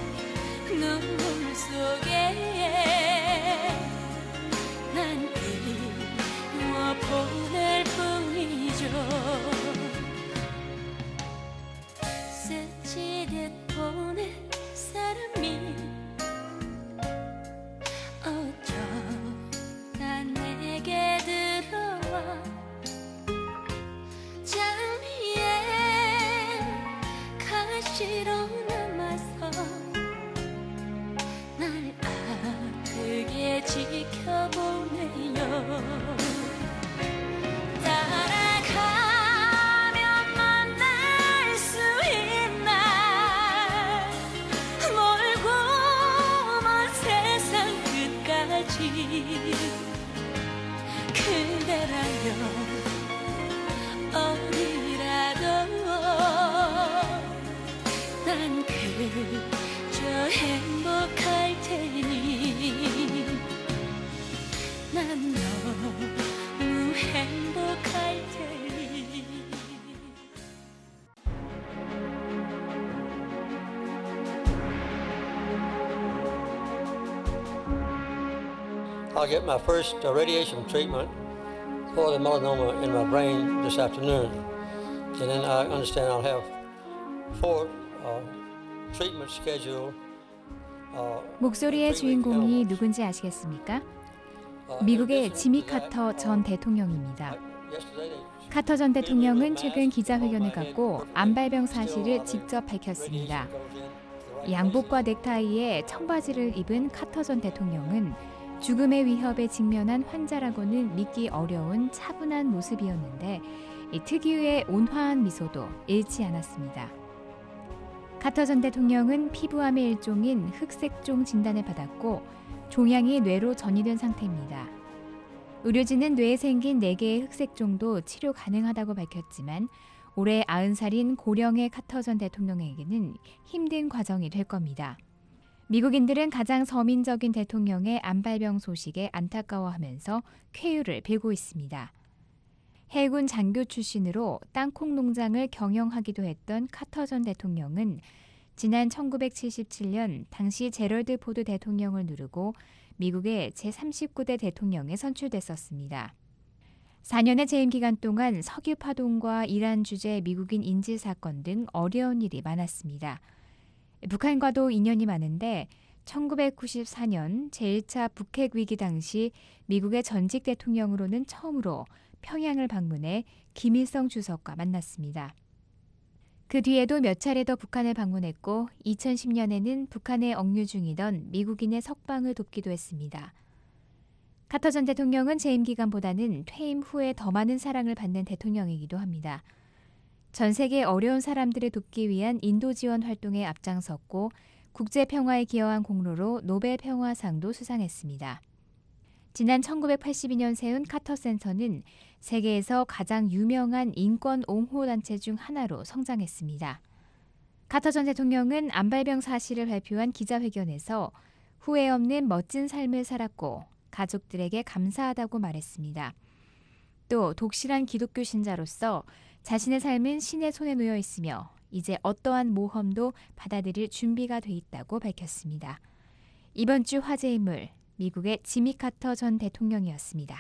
눈물 속에 난 그리워 보낼 뿐이죠. 스치듯 보낸 사람이 어쩌다 내게 들어와 장미에 가시로 남아서 날 아프게 지켜보네요. 따라가면 만날 수 있나 멀고 먼 세상 끝까지 그대라면 어디라도 난 그저 행복할 테니. 난 너무 행복할 테니. I'll get my first uh, radiation treatment for the melanoma in my brain this afternoon. And then I understand I'll have four uh, treatment schedule. Uh, 목소리의 주인공이 누군지 아시겠습니까? 미국의 지미 카터 전 대통령입니다. 카터 전 대통령은 최근 기자회견을 갖고 암발병 사실을 직접 밝혔습니다. 양복과 넥타이에 청바지를 입은 카터 전 대통령은 죽음의 위협에 직면한 환자라고는 믿기 어려운 차분한 모습이었는데 이 특유의 온화한 미소도 잃지 않았습니다. 카터 전 대통령은 피부암의 일종인 흑색종 진단을 받았고 종양이 뇌로 전이된 상태입니다. 의료진은 뇌에 생긴 네 개의 흑색종도 치료 가능하다고 밝혔지만 올해 아흔 살인 고령의 카터 전 대통령에게는 힘든 과정이 될 겁니다. 미국인들은 가장 서민적인 대통령의 암발병 소식에 안타까워하면서 쾌유를 빌고 있습니다. 해군 장교 출신으로 땅콩 농장을 경영하기도 했던 카터 전 대통령은 지난 천구백칠십칠 년 당시 제럴드 포드 대통령을 누르고 미국의 제삼십구 대 대통령에 선출됐었습니다. 사 년의 재임 기간 동안 석유 파동과 이란 주재 미국인 인질 사건 등 어려운 일이 많았습니다. 북한과도 인연이 많은데 천구백구십사 년 제일 차 북핵 위기 당시 미국의 전직 대통령으로는 처음으로 평양을 방문해 김일성 주석과 만났습니다. 그 뒤에도 몇 차례 더 북한을 방문했고 이천십 년에는 북한에 억류 중이던 미국인의 석방을 돕기도 했습니다. 카터 전 대통령은 재임 기간보다는 퇴임 후에 더 많은 사랑을 받는 대통령이기도 합니다. 전 세계 어려운 사람들을 돕기 위한 인도 지원 활동에 앞장섰고 국제 평화에 기여한 공로로 노벨 평화상도 수상했습니다. 지난 천구백팔십이 년 세운 카터 센터는 세계에서 가장 유명한 인권 옹호 단체 중 하나로 성장했습니다. 카터 전 대통령은 암발병 사실을 발표한 기자회견에서 후회 없는 멋진 삶을 살았고 가족들에게 감사하다고 말했습니다. 또 독실한 기독교 신자로서 자신의 삶은 신의 손에 놓여 있으며 이제 어떠한 모험도 받아들일 준비가 돼 있다고 밝혔습니다. 이번 주 화제 인물, 미국의 지미 카터 전 대통령이었습니다.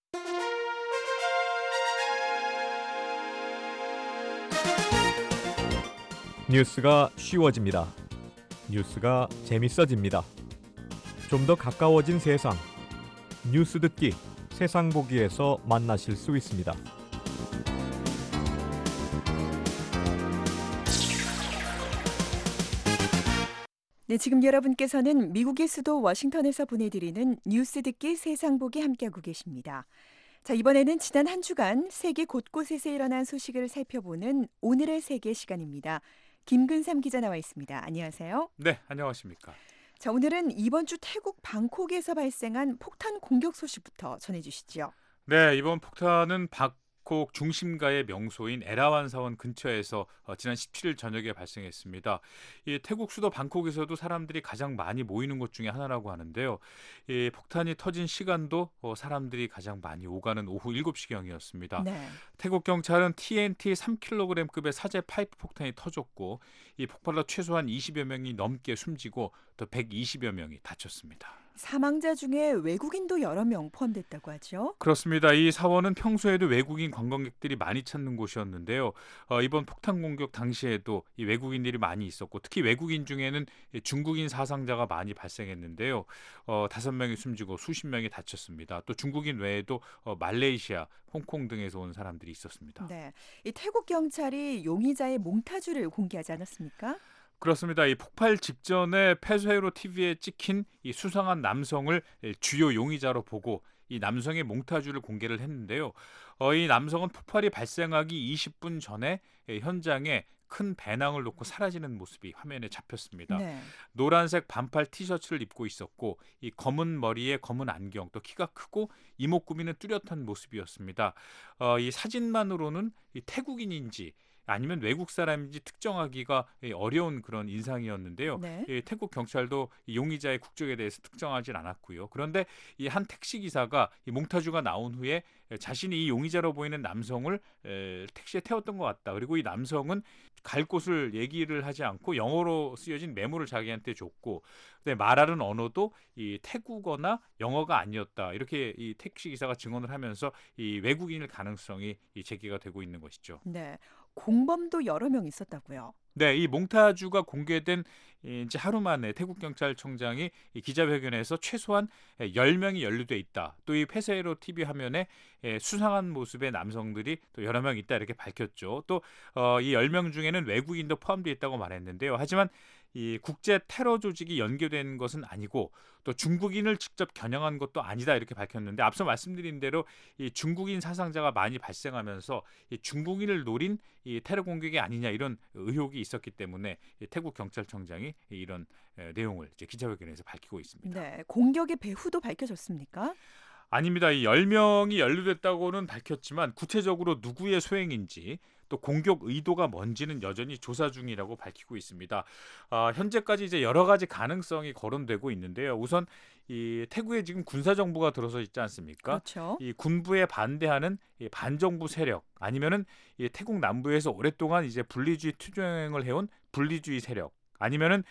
뉴스가 쉬워집니다. 뉴스가 재밌어집니다. 좀 더 가까워진 세상. 뉴스 듣기, 세상 보기에서 만나실 수 있습니다. 네, 지금 여러분께서는 미국의 수도 워싱턴에서 보내드리는 뉴스 듣기 세상 보기 함께하고 계십니다. 자, 이번에는 지난 한 주간 세계 곳곳에서 일어난 소식을 살펴보는 오늘의 세계 시간입니다. 김근삼 기자 나와 있습니다. 안녕하세요. 네, 안녕하십니까. 자, 오늘은 이번 주 태국 방콕에서 발생한 폭탄 공격 소식부터 전해주시죠. 네, 이번 폭탄은 방콕 중심가의 명소인 에라완 사원 근처에서 어, 지난 십칠 일 저녁에 발생했습니다. 이 태국 수도 방콕에서도 사람들이 가장 많이 모이는 곳 중에 하나라고 하는데요. 이 폭탄이 터진 시간도 어, 사람들이 가장 많이 오가는 오후 일곱 시경이었습니다. 네. 태국 경찰은 티엔티 삼 킬로그램급의 사제 파이프 폭탄이 터졌고 이 폭발로 최소한 이십여 명이 넘게 숨지고 또 백이십여 명이 다쳤습니다. 사망자 중에 외국인도 여러 명 포함됐다고 하죠. 그렇습니다. 이 사원은 평소에도 외국인 관광객들이 많이 찾는 곳이었는데요. 어, 이번 폭탄 공격 당시에도 이 외국인들이 많이 있었고 특히 외국인 중에는 중국인 사상자가 많이 발생했는데요. 어, 다섯 명이 숨지고 수십 명이 다쳤습니다. 또 중국인 외에도 어, 말레이시아, 홍콩 등에서 온 사람들이 있었습니다. 네, 이 태국 경찰이 용의자의 몽타주를 공개하지 않았습니까? 그렇습니다. 이 폭발 직전에 폐쇄로 티비에 찍힌 이 수상한 남성을 주요 용의자로 보고 이 남성의 몽타주를 공개를 했는데요. 어, 이 남성은 폭발이 발생하기 이십 분 전에 현장에 큰 배낭을 놓고 사라지는 모습이 화면에 잡혔습니다. 네. 노란색 반팔 티셔츠를 입고 있었고 이 검은 머리에 검은 안경, 또 키가 크고 이목구비는 뚜렷한 모습이었습니다. 어, 이 사진만으로는 이 태국인인지 아니면 외국 사람인지 특정하기가 어려운 그런 인상이었는데요. 네. 예, 태국 경찰도 이 용의자의 국적에 대해서 특정하진 않았고요. 그런데 이 한 택시 기사가 이 몽타주가 나온 후에 자신이 이 용의자로 보이는 남성을 에, 택시에 태웠던 것 같다. 그리고 이 남성은 갈 곳을 얘기를 하지 않고 영어로 쓰여진 메모를 자기한테 줬고, 근데 말하는 언어도 이 태국어나 영어가 아니었다. 이렇게 이 택시 기사가 증언을 하면서 이 외국인일 가능성이 이 제기가 되고 있는 것이죠. 네. 공범도 여러 명 있었다고요. 네, 이 몽타주가 공개된 이제 하루 만에 태국 경찰청장이 이 기자회견에서 최소한 열 명이 연루돼 있다. 또 이 폐쇄로 티비 화면에 수상한 모습의 남성들이 또 여러 명 있다 이렇게 밝혔죠. 또 이 열 명 중에는 외국인도 포함되어 있다고 말했는데요. 하지만 이 국제 테러 조직이 연계된 것은 아니고 또 중국인을 직접 겨냥한 것도 아니다 이렇게 밝혔는데, 앞서 말씀드린 대로 이 중국인 사상자가 많이 발생하면서 이 중국인을 노린 이 테러 공격이 아니냐 이런 의혹이 있었기 때문에 이 태국 경찰청장이 이런 내용을 이제 기자회견에서 밝히고 있습니다. 네, 공격의 배후도 밝혀졌습니까? 아닙니다. 이 열 명이 연루됐다고는 밝혔지만 구체적으로 누구의 소행인지 또 공격 의도가 뭔지는 여전히 조사 중이라고 밝히고 있습니다. 아, 현재까지 이제 여러 가지 가능성이 거론되고 있는데요. 우선 이 태국에 지금 군사 정부가 들어서 있지 않습니까? 그렇죠. 이 군부에 반대하는 이 반정부 세력, 아니면은 이 태국 남부에서 오랫동안 이제 분리주의 투쟁을 해온 분리주의 세력, 아니면은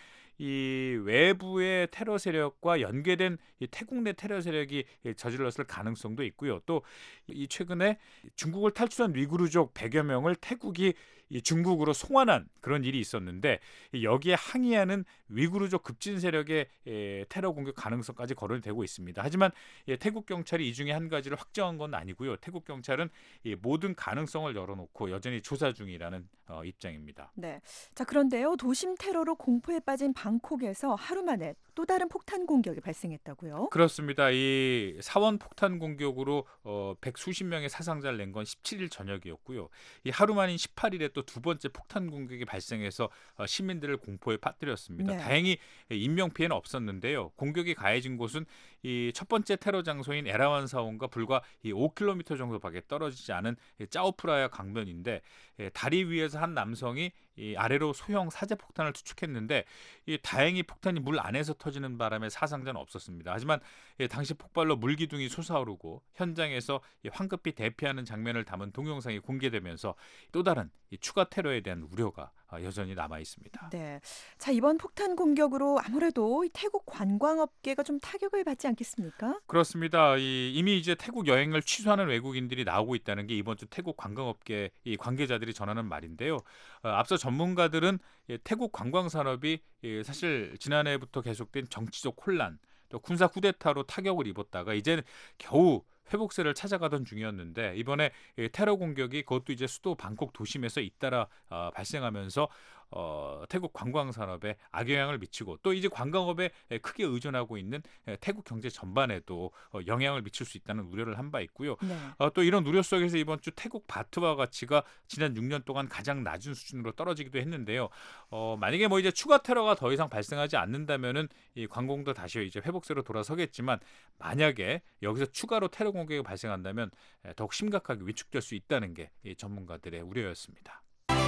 이 외부의 테러 세력과 연계된 이 태국 내 테러 세력이 저질렀을 가능성도 있고요. 또 이 최근에 중국을 탈출한 위구르족 백여 명을 태국이 이 중국으로 송환한 그런 일이 있었는데, 여기에 항의하는 위구르족 급진 세력의 테러 공격 가능성까지 거론이 되고 있습니다. 하지만 태국 경찰이 이 중에 한 가지를 확정한 건 아니고요. 태국 경찰은 이 모든 가능성을 열어놓고 여전히 조사 중이라는 어, 입장입니다. 네. 자, 그런데요. 도심 테러로 공포에 빠진 방콕에서 하루 만에 또 다른 폭탄 공격이 발생했다고요? 그렇습니다. 이 사원 폭탄 공격으로 어, 백수십 명의 사상자를 낸 건 십칠 일 저녁이었고요. 이 하루 만인 십팔 일에 또 두 번째 폭탄 공격이 발생해서 어, 시민들을 공포에 빠뜨렸습니다. 네. 다행히 인명 피해는 없었는데요. 공격이 가해진 곳은 이 첫 번째 테러 장소인 에라완 사원과 불과 이 오 킬로미터 정도밖에 떨어지지 않은 짜오프라야 강변인데, 예, 다리 위에서 한 남성이 이 아래로 소형 사제 폭탄을 투척했는데 이 다행히 폭탄이 물 안에서 터지는 바람에 사상자는 없었습니다. 하지만 예, 당시 폭발로 물기둥이 솟아오르고 현장에서 이 황급히 대피하는 장면을 담은 동영상이 공개되면서 또 다른 이 추가 테러에 대한 우려가 여전히 남아 있습니다. 네, 자 이번 폭탄 공격으로 아무래도 이 태국 관광업계가 좀 타격을 받지 않겠습니까? 그렇습니다. 이, 이미 이제 태국 여행을 취소하는 외국인들이 나오고 있다는 게 이번 주 태국 관광업계 이 관계자들이 전하는 말인데요. 어, 앞서 전문가들은 예, 태국 관광 산업이 예, 사실 지난해부터 계속된 정치적 혼란, 또 군사 쿠데타로 타격을 입었다가 이제는 겨우 회복세를 찾아가던 중이었는데 이번에 테러 공격이 그것도 이제 수도 방콕 도심에서 잇따라 어, 발생하면서 어, 태국 관광 산업에 악영향을 미치고 또 이제 관광업에 크게 의존하고 있는 태국 경제 전반에도 어, 영향을 미칠 수 있다는 우려를 한 바 있고요. 네. 어, 또 이런 우려 속에서 이번 주 태국 바트와 가치가 지난 육 년 동안 가장 낮은 수준으로 떨어지기도 했는데요. 어, 만약에 뭐 이제 추가 테러가 더 이상 발생하지 않는다면은 이 관공도 다시 이제 회복세로 돌아서겠지만 만약에 여기서 추가로 테러 공격이 발생한다면 더욱 심각하게 위축될 수 있다는 게 이 전문가들의 우려였습니다.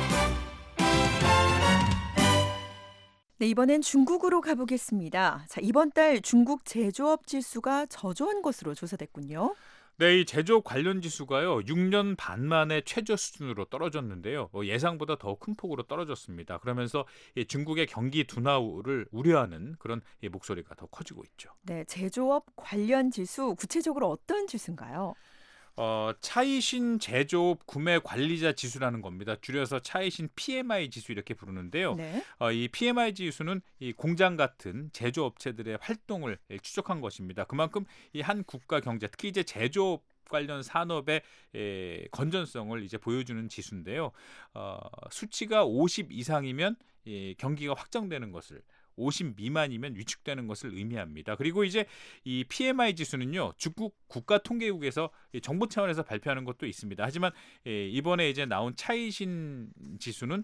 네, 이번엔 중국으로 가보겠습니다. 자, 이번 달 중국 제조업 지수가 저조한 것으로 조사됐군요. 네, 이 제조업 관련 지수가요 육 년 반 만에 최저 수준으로 떨어졌는데요. 어, 예상보다 더 큰 폭으로 떨어졌습니다. 그러면서 이 중국의 경기 둔화를 우려하는 그런 이 목소리가 더 커지고 있죠. 네, 제조업 관련 지수 구체적으로 어떤 지수인가요? 어, 차이신 제조업 구매 관리자 지수라는 겁니다. 줄여서 차이신 피엠아이 지수 이렇게 부르는데요. 네. 어, 이 피엠아이 지수는 이 공장 같은 제조업체들의 활동을 추적한 것입니다. 그만큼 이 한 국가 경제, 특히 이제 제조업 관련 산업의 에, 건전성을 이제 보여주는 지수인데요. 어, 수치가 오십 이상이면 이 경기가 확정되는 것을, 오십 미만이면 위축되는 것을 의미합니다. 그리고 이제 이 피엠아이 지수는요, 중국 국가통계국에서 정부 차원에서 발표하는 것도 있습니다. 하지만 이번에 이제 나온 차이신 지수는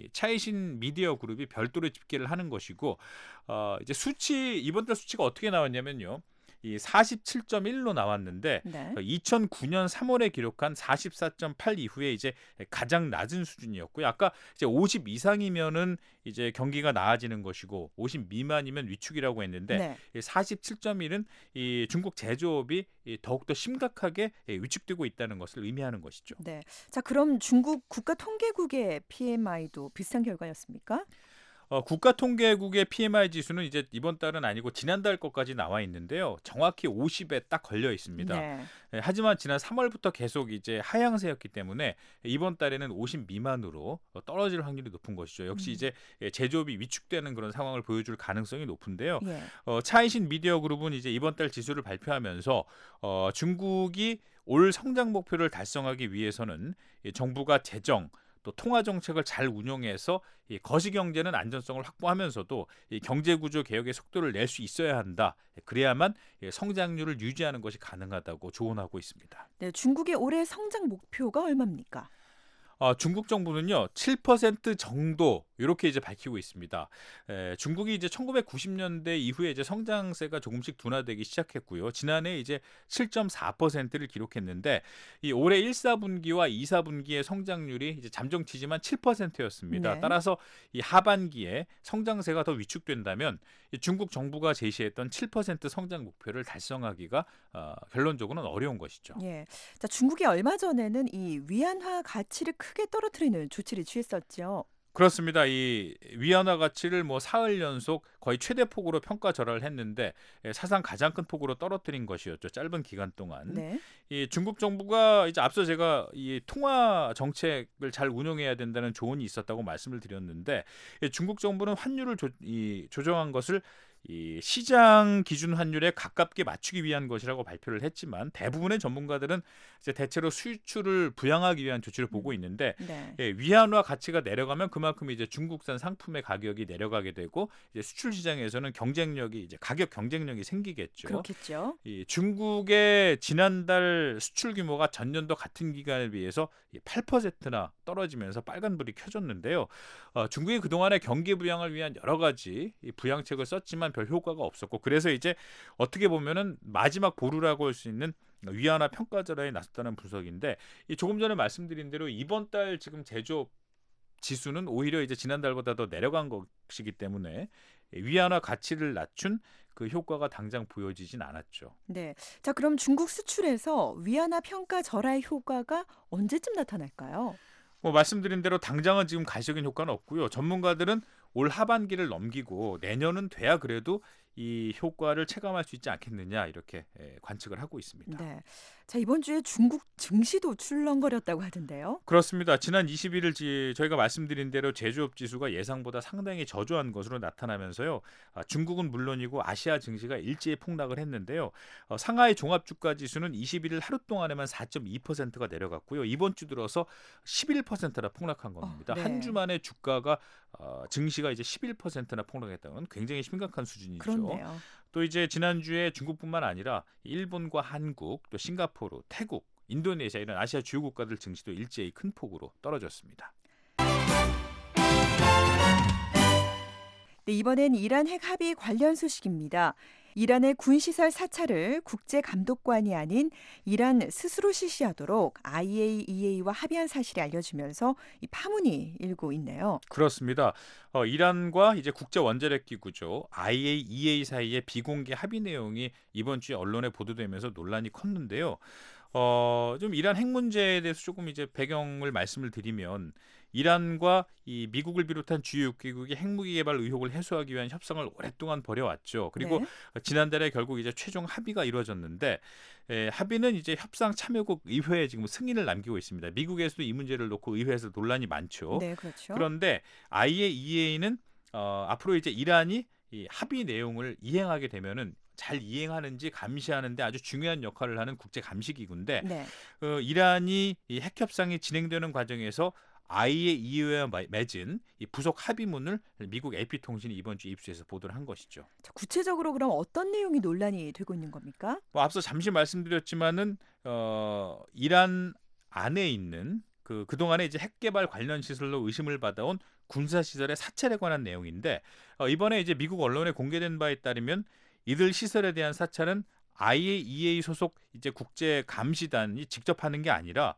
차이신 미디어 그룹이 별도로 집계를 하는 것이고, 어, 이제 수치 이번 달 수치가 어떻게 나왔냐면요. 이 사십칠 점 일로 나왔는데 네. 이천구 년 삼월에 기록한 사십사 점 팔 이후에 이제 가장 낮은 수준이었고요. 아까 이제 오십 이상이면은 이제 경기가 나아지는 것이고 오십 미만이면 위축이라고 했는데 네. 사십칠 점 일은 이 중국 제조업이 더욱더 심각하게 위축되고 있다는 것을 의미하는 것이죠. 네. 자, 그럼 중국 국가통계국의 피엠아이도 비슷한 결과였습니까? 어, 국가통계국의 피엠아이 지수는 이제 이번 달은 아니고 지난달 것까지 나와 있는데요. 정확히 오십에 딱 걸려 있습니다. 네. 예, 하지만 지난 삼월부터 계속 이제 하향세였기 때문에 이번 달에는 오십 미만으로 떨어질 확률이 높은 것이죠. 역시 음. 이제 제조업이 위축되는 그런 상황을 보여줄 가능성이 높은데요. 예. 어, 차이신 미디어 그룹은 이제 이번 달 지수를 발표하면서 어, 중국이 올 성장 목표를 달성하기 위해서는 정부가 재정 또 통화 정책을 잘 운용해서 이 거시 경제는 안전성을 확보하면서도 이 경제 구조 개혁의 속도를 낼 수 있어야 한다. 그래야만 성장률을 유지하는 것이 가능하다고 조언하고 있습니다. 네, 중국의 올해 성장 목표가 얼마입니까? 어, 중국 정부는요 칠 퍼센트 정도 이렇게 이제 밝히고 있습니다. 에, 중국이 이제 천구백구십 년대 이후에 이제 성장세가 조금씩 둔화되기 시작했고요. 지난해 이제 칠 점 사 퍼센트를 기록했는데 이 올해 일, 사분기와 이, 사분기의 성장률이 이제 잠정치지만 칠 퍼센트였습니다. 네. 따라서 이 하반기에 성장세가 더 위축된다면 이 중국 정부가 제시했던 칠 퍼센트 성장 목표를 달성하기가 어, 결론적으로는 어려운 것이죠. 예. 자, 중국이 얼마 전에는 이 위안화 가치를 크게 떨어뜨리는 조치를 취했었죠. 그렇습니다. 이 위안화 가치를 뭐 사흘 연속 거의 최대 폭으로 평가 절하를 했는데 사상 가장 큰 폭으로 떨어뜨린 것이었죠. 짧은 기간 동안. 네. 이 중국 정부가 이제 앞서 제가 이 통화 정책을 잘 운용해야 된다는 조언이 있었다고 말씀을 드렸는데 중국 정부는 환율을 조, 이, 조정한 것을 이 시장 기준 환율에 가깝게 맞추기 위한 것이라고 발표를 했지만 대부분의 전문가들은 이제 대체로 수출을 부양하기 위한 조치를 보고 있는데 네. 예, 위안화 가치가 내려가면 그만큼 이제 중국산 상품의 가격이 내려가게 되고 이제 수출 시장에서는 경쟁력이 이제 가격 경쟁력이 생기겠죠. 그렇겠죠. 이 중국의 지난달 수출 규모가 전년도 같은 기간에 비해서 팔 퍼센트나 떨어지면서 빨간불이 켜졌는데요. 어, 중국이 그동안에 경기 부양을 위한 여러 가지 이 부양책을 썼지만 별 효과가 없었고 그래서 이제 어떻게 보면은 마지막 보루라고 할 수 있는 위안화 평가 절하에 나섰다는 분석인데 이 조금 전에 말씀드린 대로 이번 달 지금 제조업 지수는 오히려 이제 지난달보다 더 내려간 것이기 때문에 위안화 가치를 낮춘 그 효과가 당장 보여지진 않았죠. 네. 자, 그럼 중국 수출에서 위안화 평가 절하의 효과가 언제쯤 나타날까요? 뭐 말씀드린 대로 당장은 지금 가시적인 효과는 없고요. 전문가들은 올 하반기를 넘기고 내년은 돼야 그래도 이 효과를 체감할 수 있지 않겠느냐 이렇게 관측을 하고 있습니다. 네. 자, 이번 주에 중국 증시도 출렁거렸다고 하던데요. 그렇습니다. 지난 이십일 일 저희가 말씀드린 대로 제조업 지수가 예상보다 상당히 저조한 것으로 나타나면서요. 중국은 물론이고 아시아 증시가 일제히 폭락을 했는데요. 상하이 종합주가 지수는 이십일 일 하루 동안에만 사 점 이 퍼센트가 내려갔고요. 이번 주 들어서 십일 퍼센트나 폭락한 겁니다. 어, 네. 한 주 만에 주가가 어, 증시가 이제 십일 퍼센트나 폭락했다는 건 굉장히 심각한 수준이죠. 그렇네요. 또 이제 지난주에 중국뿐만 아니라 일본과 한국, 또 싱가포르, 태국, 인도네시아 이런 아시아 주요 국가들 증시도 일제히 큰 폭으로 떨어졌습니다. 네, 이번엔 이란 핵 합의 관련 소식입니다. 이란의 군시설 사찰을 국제감독관이 아닌 이란 스스로 실시하도록 아이에이이에이와 합의한 사실이 알려지면서 이 파문이 일고 있네요. 그렇습니다. 어, 이란과 이제 국제 원자력 기구죠 아이에이이에이 사이의 비공개 합의 내용이 이번 주에 언론에 보도되면서 논란이 컸는데요. 어, 좀 이란 핵 문제에 대해서 조금 이제 배경을 말씀을 드리면 이란과 이 미국을 비롯한 주요 육 개국이 핵무기 개발 의혹을 해소하기 위한 협상을 오랫동안 벌여왔죠. 그리고 네. 지난달에 결국 이제 최종 합의가 이루어졌는데 에, 합의는 이제 협상 참여국 의회에 지금 승인을 남기고 있습니다. 미국에서도 이 문제를 놓고 의회에서 논란이 많죠. 네, 그렇죠. 그런데 아이에이이에이는 어, 앞으로 이제 이란이 이 합의 내용을 이행하게 되면은 잘 이행하는지 감시하는데 아주 중요한 역할을 하는 국제 감시 기구인데 네. 어, 이란이 이 핵 협상이 진행되는 과정에서 아이에이이에이와 맺은 이 부속 합의문을 미국 에이피통신이 이번 주 입수해서 보도를 한 것이죠. 자, 구체적으로 그럼 어떤 내용이 논란이 되고 있는 겁니까? 뭐 앞서 잠시 말씀드렸지만은 어, 이란 안에 있는 그 그동안에 이제 핵 개발 관련 시설로 의심을 받아온 군사 시설의 사찰에 관한 내용인데 어, 이번에 이제 미국 언론에 공개된 바에 따르면 이들 시설에 대한 사찰은 아이에이이에이 소속 이제 국제 감시단이 직접 하는 게 아니라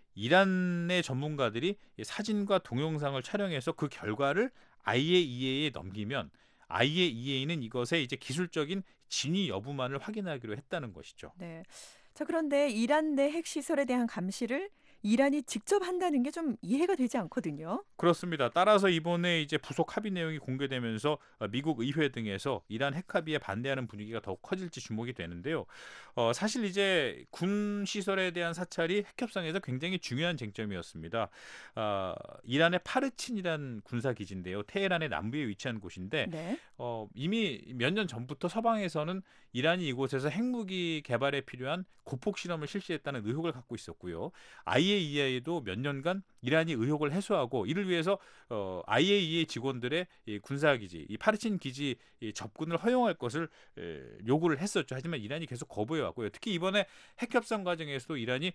이란의 전문가들이 사진과 동영상을 촬영해서 그 결과를 아이에이이에이에 넘기면 아이에이이에이는 이것의 이제 기술적인 진위 여부만을 확인하기로 했다는 것이죠. 네. 자, 그런데 이란 내 핵시설에 대한 감시를 이란이 직접 한다는 게 좀 이해가 되지 않거든요. 그렇습니다. 따라서 이번에 이제 부속 합의 내용이 공개되면서 미국 의회 등에서 이란 핵 합의에 반대하는 분위기가 더욱 커질지 주목이 되는데요. 어, 사실 이제 군 시설에 대한 사찰이 핵 협상에서 굉장히 중요한 쟁점이었습니다. 어, 이란의 파르친이라는 군사 기지인데요. 테헤란의 남부에 위치한 곳인데 네. 어, 이미 몇 년 전부터 서방에서는 이란이 이곳에서 핵무기 개발에 필요한 고폭 실험을 실시했다는 의혹을 갖고 있었고요. 아이에이이에이도 몇 년간 이란이 의혹을 해소하고 이를 위해서 어, 아이에이이에이 직원들의 이 군사기지, 이 파르친 기지 이 접근을 허용할 것을 에, 요구를 했었죠. 하지만 이란이 계속 거부해왔고요. 특히 이번에 핵협상 과정에서도 이란이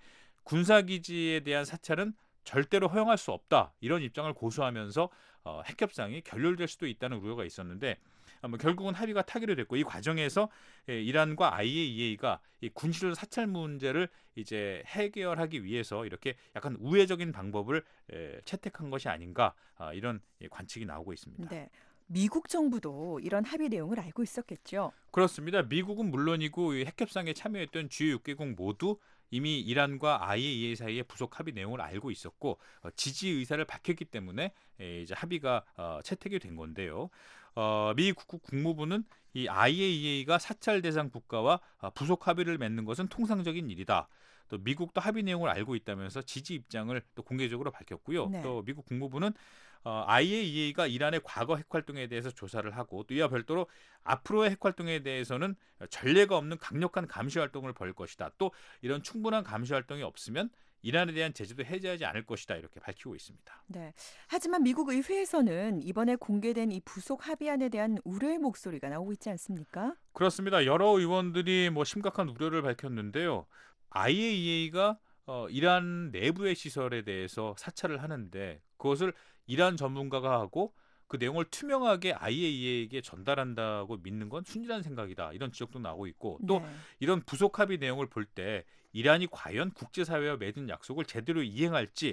군사기지에 대한 사찰은 절대로 허용할 수 없다. 이런 입장을 고수하면서 어, 핵협상이 결렬될 수도 있다는 우려가 있었는데 뭐 결국은 합의가 타결이 됐고 이 과정에서 이란과 아이에이이에이가 이 군시설 사찰 문제를 이제 해결하기 위해서 이렇게 약간 우회적인 방법을 채택한 것이 아닌가 이런 관측이 나오고 있습니다. 네. 미국 정부도 이런 합의 내용을 알고 있었겠죠. 그렇습니다. 미국은 물론이고 핵협상에 참여했던 주요 육 개국 모두 이미 이란과 아이에이이에이 사이의 부속 합의 내용을 알고 있었고 지지 의사를 밝혔기 때문에 이제 합의가 채택이 된 건데요. 어, 미 국, 국무부는 이 아이에이이에이가 사찰 대상 국가와 부속 합의를 맺는 것은 통상적인 일이다. 또 미국도 합의 내용을 알고 있다면서 지지 입장을 또 공개적으로 밝혔고요. 네. 또 미국 국무부는 어, 아이에이이에이가 이란의 과거 핵활동에 대해서 조사를 하고 또 이와 별도로 앞으로의 핵활동에 대해서는 전례가 없는 강력한 감시활동을 벌일 것이다. 또 이런 충분한 감시활동이 없으면 이란에 대한 제재도 해제하지 않을 것이다. 이렇게 밝히고 있습니다. 네. 하지만 미국 의회에서는 이번에 공개된 이 부속 합의안에 대한 우려의 목소리가 나오고 있지 않습니까? 그렇습니다. 여러 의원들이 뭐 심각한 우려를 밝혔는데요. 아이에이이에이가 어, 이란 내부의 시설에 대해서 사찰을 하는데 그것을 이란 전문가가 하고 그 내용을 투명하게 아이에이이에이에게 전달한다고 믿는 건 순진한 생각이다. 이런 지적도 나오고 있고 또 네. 이런 부속 합의 내용을 볼 때 이란이 과연 국제사회와 맺은 약속을 제대로 이행할지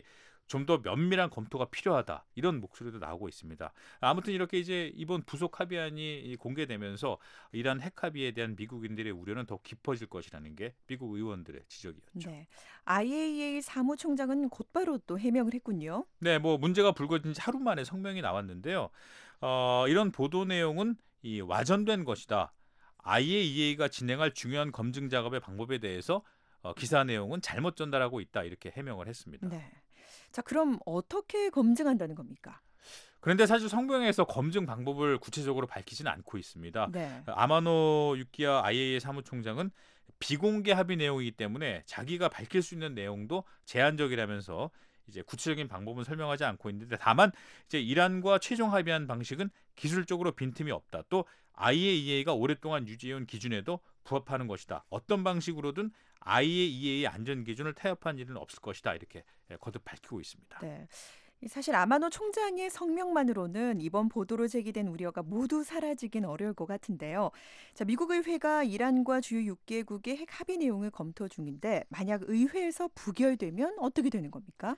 좀 더 면밀한 검토가 필요하다 이런 목소리도 나오고 있습니다. 아무튼 이렇게 이제 이번 부속 합의안이 공개되면서 이란 핵 합의에 대한 미국인들의 우려는 더 깊어질 것이라는 게 미국 의원들의 지적이었죠. 네. 아이에이이에이 사무총장은 곧바로 또 해명을 했군요. 네, 뭐 문제가 불거진 지 하루 만에 성명이 나왔는데요. 어, 이런 보도 내용은 이 와전된 것이다. 아이에이이에이가 진행할 중요한 검증 작업의 방법에 대해서 어, 기사 내용은 잘못 전달하고 있다 이렇게 해명을 했습니다. 네. 자, 그럼 어떻게 검증한다는 겁니까? 그런데 사실 성명에서 검증 방법을 구체적으로 밝히지는 않고 있습니다. 네. 아마노 유키야 아이에이이에이 사무총장은 비공개 합의 내용이기 때문에 자기가 밝힐 수 있는 내용도 제한적이라면서 이제 구체적인 방법은 설명하지 않고 있는데 다만 이제 이란과 최종 합의한 방식은 기술적으로 빈틈이 없다. 또 아이에이이에이가 오랫동안 유지해온 기준에도 부합하는 것이다. 어떤 방식으로든 아이에이이에이 안전 기준을 타협한 일은 없을 것이다. 이렇게 거듭 밝히고 있습니다. 네. 사실 아마노 총장의 성명만으로는 이번 보도로 제기된 우려가 모두 사라지긴 어려울 것 같은데요. 자, 미국 의회가 이란과 주요 육 개국의 핵 합의 내용을 검토 중인데 만약 의회에서 부결되면 어떻게 되는 겁니까?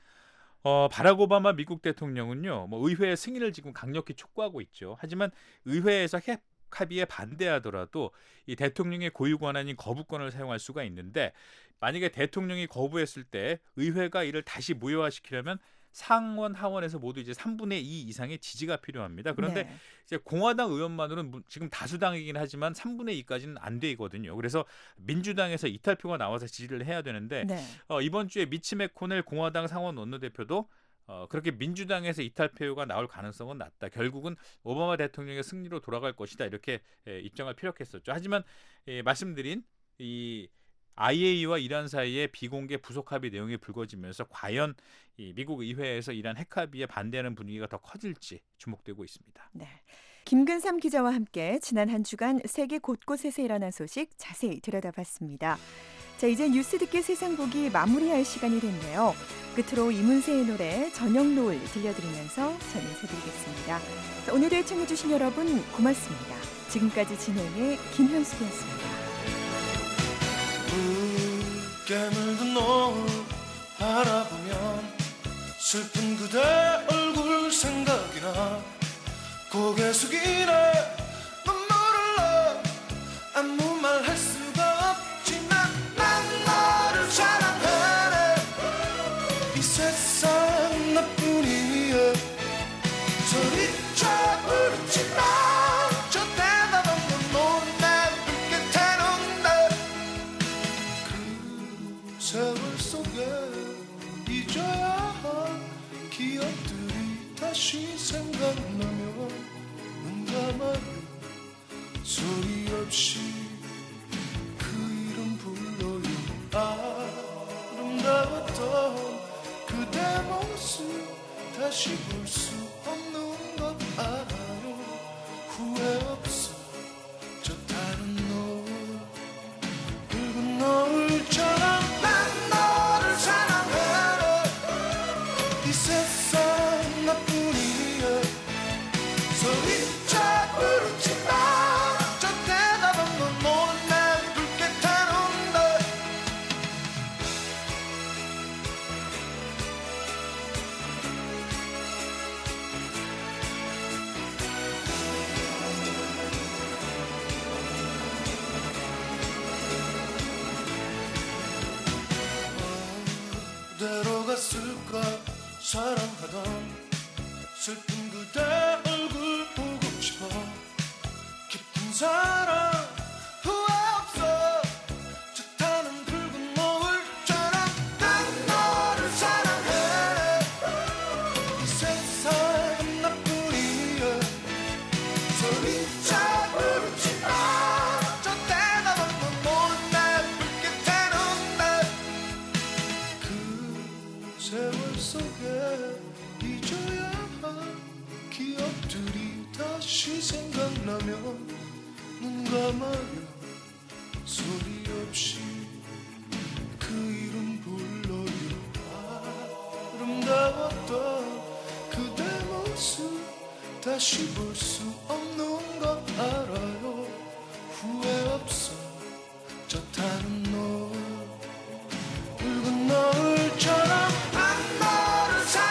어, 바락 오바마 미국 대통령은요, 뭐 의회의 승인을 지금 강력히 촉구하고 있죠. 하지만 의회에서 핵 합의에 반대하더라도 이 대통령의 고유 권한인 거부권을 사용할 수가 있는데 만약에 대통령이 거부했을 때 의회가 이를 다시 무효화시키려면 상원 하원에서 모두 이제 삼분의 이 이상의 지지가 필요합니다. 그런데 네. 이제 공화당 의원만으로는 지금 다수당이긴 하지만 삼분의 이까지는 안 되거든요. 그래서 민주당에서 이탈표가 나와서 지지를 해야 되는데 네. 어, 이번 주에 미치 맥코넬 공화당 상원 원내대표도 어, 그렇게 민주당에서 이탈표가 나올 가능성은 낮다. 결국은 오바마 대통령의 승리로 돌아갈 것이다. 이렇게 에, 입장을 피력했었죠. 하지만 에, 말씀드린 이 아이에이이에이와 이란 사이의 비공개 부속 합의 내용이 불거지면서 과연 이 미국 의회에서 이란 핵 합의에 반대하는 분위기가 더 커질지 주목되고 있습니다. 네. 김근삼 기자와 함께 지난 한 주간 세계 곳곳에서 일어난 소식 자세히 들여다봤습니다. 자, 이제 뉴스 듣기 세상 보기 마무리할 시간이 됐네요. 끝으로 이문세의 노래 저녁 노을 들려드리면서 저는 인사드리겠습니다. 자, 오늘도 애청해주신 여러분 고맙습니다. 지금까지 진행의 김현숙이었습니다. 붉게 물든 노을 바라보면 슬픈 그대 얼굴 생각이 나 고개 숙이네 눈물을 나 아무 말 할 수가 없지만 난 너를 사랑하네 이 세상 나뿐이야 소리쳐 부르지 마 저 대답 없는 노래 붉게 태운다 그 세월 속에 잊어야 할 기억들이 다시 생각나며 눈 감아요 소리 없이 그 이름 불러요 아름다웠던 그대 모습 다시 볼 수 없는 것 알아요 후회 없어 저 다른 노을 붉은 노을처럼 난 너를 사랑해 이 세상 나뿐이야 소리쳐 부르지 마저 대답 없는 노래 붉게 타는데 어디로 갔을까 사랑하던 슬픈 그대 얼굴 보고 싶어 깊은 사랑 후회 없어 저 타는 붉은 노을처럼 난 너를 사랑해 이 세상 나뿐이야 소리쳐 부르지 마저 대답 없는 노래 붉게 태는데 그 세월 속에 잊어야 할 기억들이 다시 생각나면 눈 감아요 소리 없이 그 이름 불러요 아름다웠던 그대 모습 다시 볼 수 없는 것 알아요 후회 없어 저 타는 노을 붉은 노을처럼 난 너를 사랑해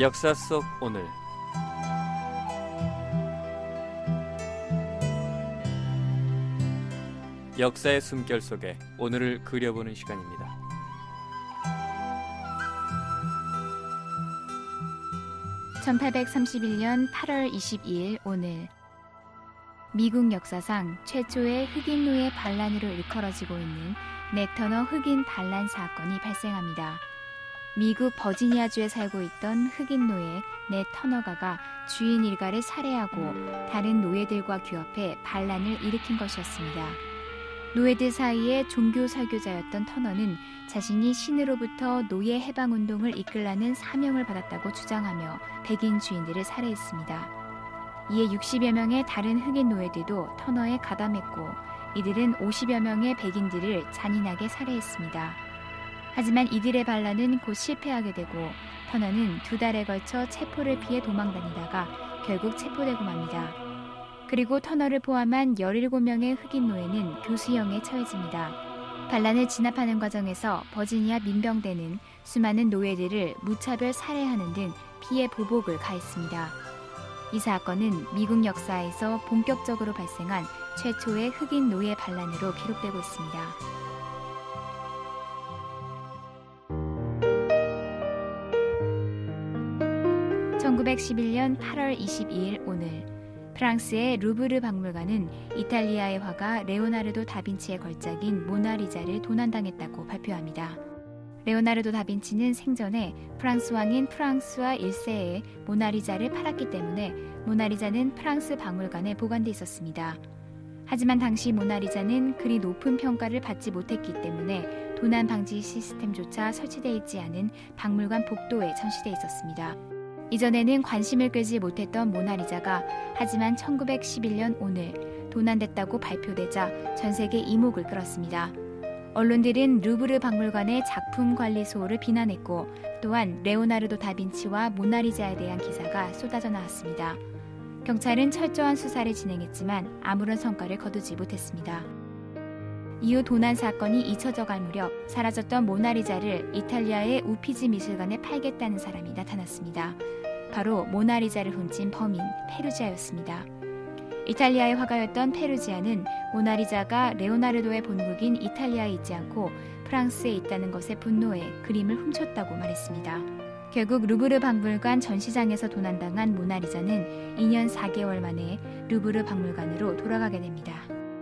역사 속 오늘. 역사의 숨결 속에 오늘을 그려보는 시간입니다. 천팔백삼십일 년 팔월 이십이일 오늘, 미국 역사상 최초의 흑인 노예 반란으로 일컬어지고 있는 넷 터너 흑인 반란 사건이 발생합니다. 미국 버지니아주에 살고 있던 흑인 노예 넷 터너가가 주인 일가를 살해하고 다른 노예들과 규합해 반란을 일으킨 것이었습니다. 노예들 사이에 종교 설교자였던 터너는 자신이 신으로부터 노예 해방 운동을 이끌라는 사명을 받았다고 주장하며 백인 주인들을 살해했습니다. 이에 육십여 명의 다른 흑인 노예들도 터너에 가담했고 이들은 오십여 명의 백인들을 잔인하게 살해했습니다. 하지만 이들의 반란은 곧 실패하게 되고 터너는 두 달에 걸쳐 체포를 피해 도망다니다가 결국 체포되고 맙니다. 그리고 터너를 포함한 열일곱 명의 흑인 노예는 교수형에 처해집니다. 반란을 진압하는 과정에서 버지니아 민병대는 수많은 노예들을 무차별 살해하는 등 피해 보복을 가했습니다. 이 사건은 미국 역사에서 본격적으로 발생한 최초의 흑인 노예 반란으로 기록되고 있습니다. 천구백십일 년 팔월 이십이일 오늘, 프랑스의 루브르 박물관은 이탈리아의 화가 레오나르도 다빈치의 걸작인 모나리자를 도난당했다고 발표합니다. 레오나르도 다빈치는 생전에 프랑스 왕인 프랑스와 일 세에 모나리자를 팔았기 때문에 모나리자는 프랑스 박물관에 보관돼 있었습니다. 하지만 당시 모나리자는 그리 높은 평가를 받지 못했기 때문에 도난 방지 시스템조차 설치되어 있지 않은 박물관 복도에 전시돼 있었습니다. 이전에는 관심을 끌지 못했던 모나리자가 하지만 천구백십일 년 오늘 도난됐다고 발표되자 전 세계 이목을 끌었습니다. 언론들은 루브르 박물관의 작품 관리 소홀을 비난했고 또한 레오나르도 다빈치와 모나리자에 대한 기사가 쏟아져 나왔습니다. 경찰은 철저한 수사를 진행했지만 아무런 성과를 거두지 못했습니다. 이후 도난 사건이 잊혀져갈 무렵 사라졌던 모나리자를 이탈리아의 우피지 미술관에 팔겠다는 사람이 나타났습니다. 바로 모나리자를 훔친 범인 페루지아였습니다. 이탈리아의 화가였던 페루지아는 모나리자가 레오나르도의 본국인 이탈리아에 있지 않고 프랑스에 있다는 것에 분노해 그림을 훔쳤다고 말했습니다. 결국 루브르 박물관 전시장에서 도난당한 모나리자는 이 년 사 개월 만에 루브르 박물관으로 돌아가게 됩니다.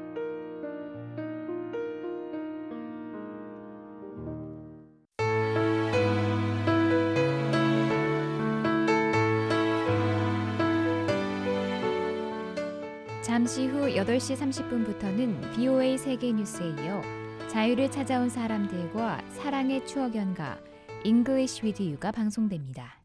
잠시 후 여덟 시 삼십 분부터는 비오에이 세계 뉴스에 이어 자유를 찾아온 사람들과 사랑의 추억 연가 English with You가 방송됩니다.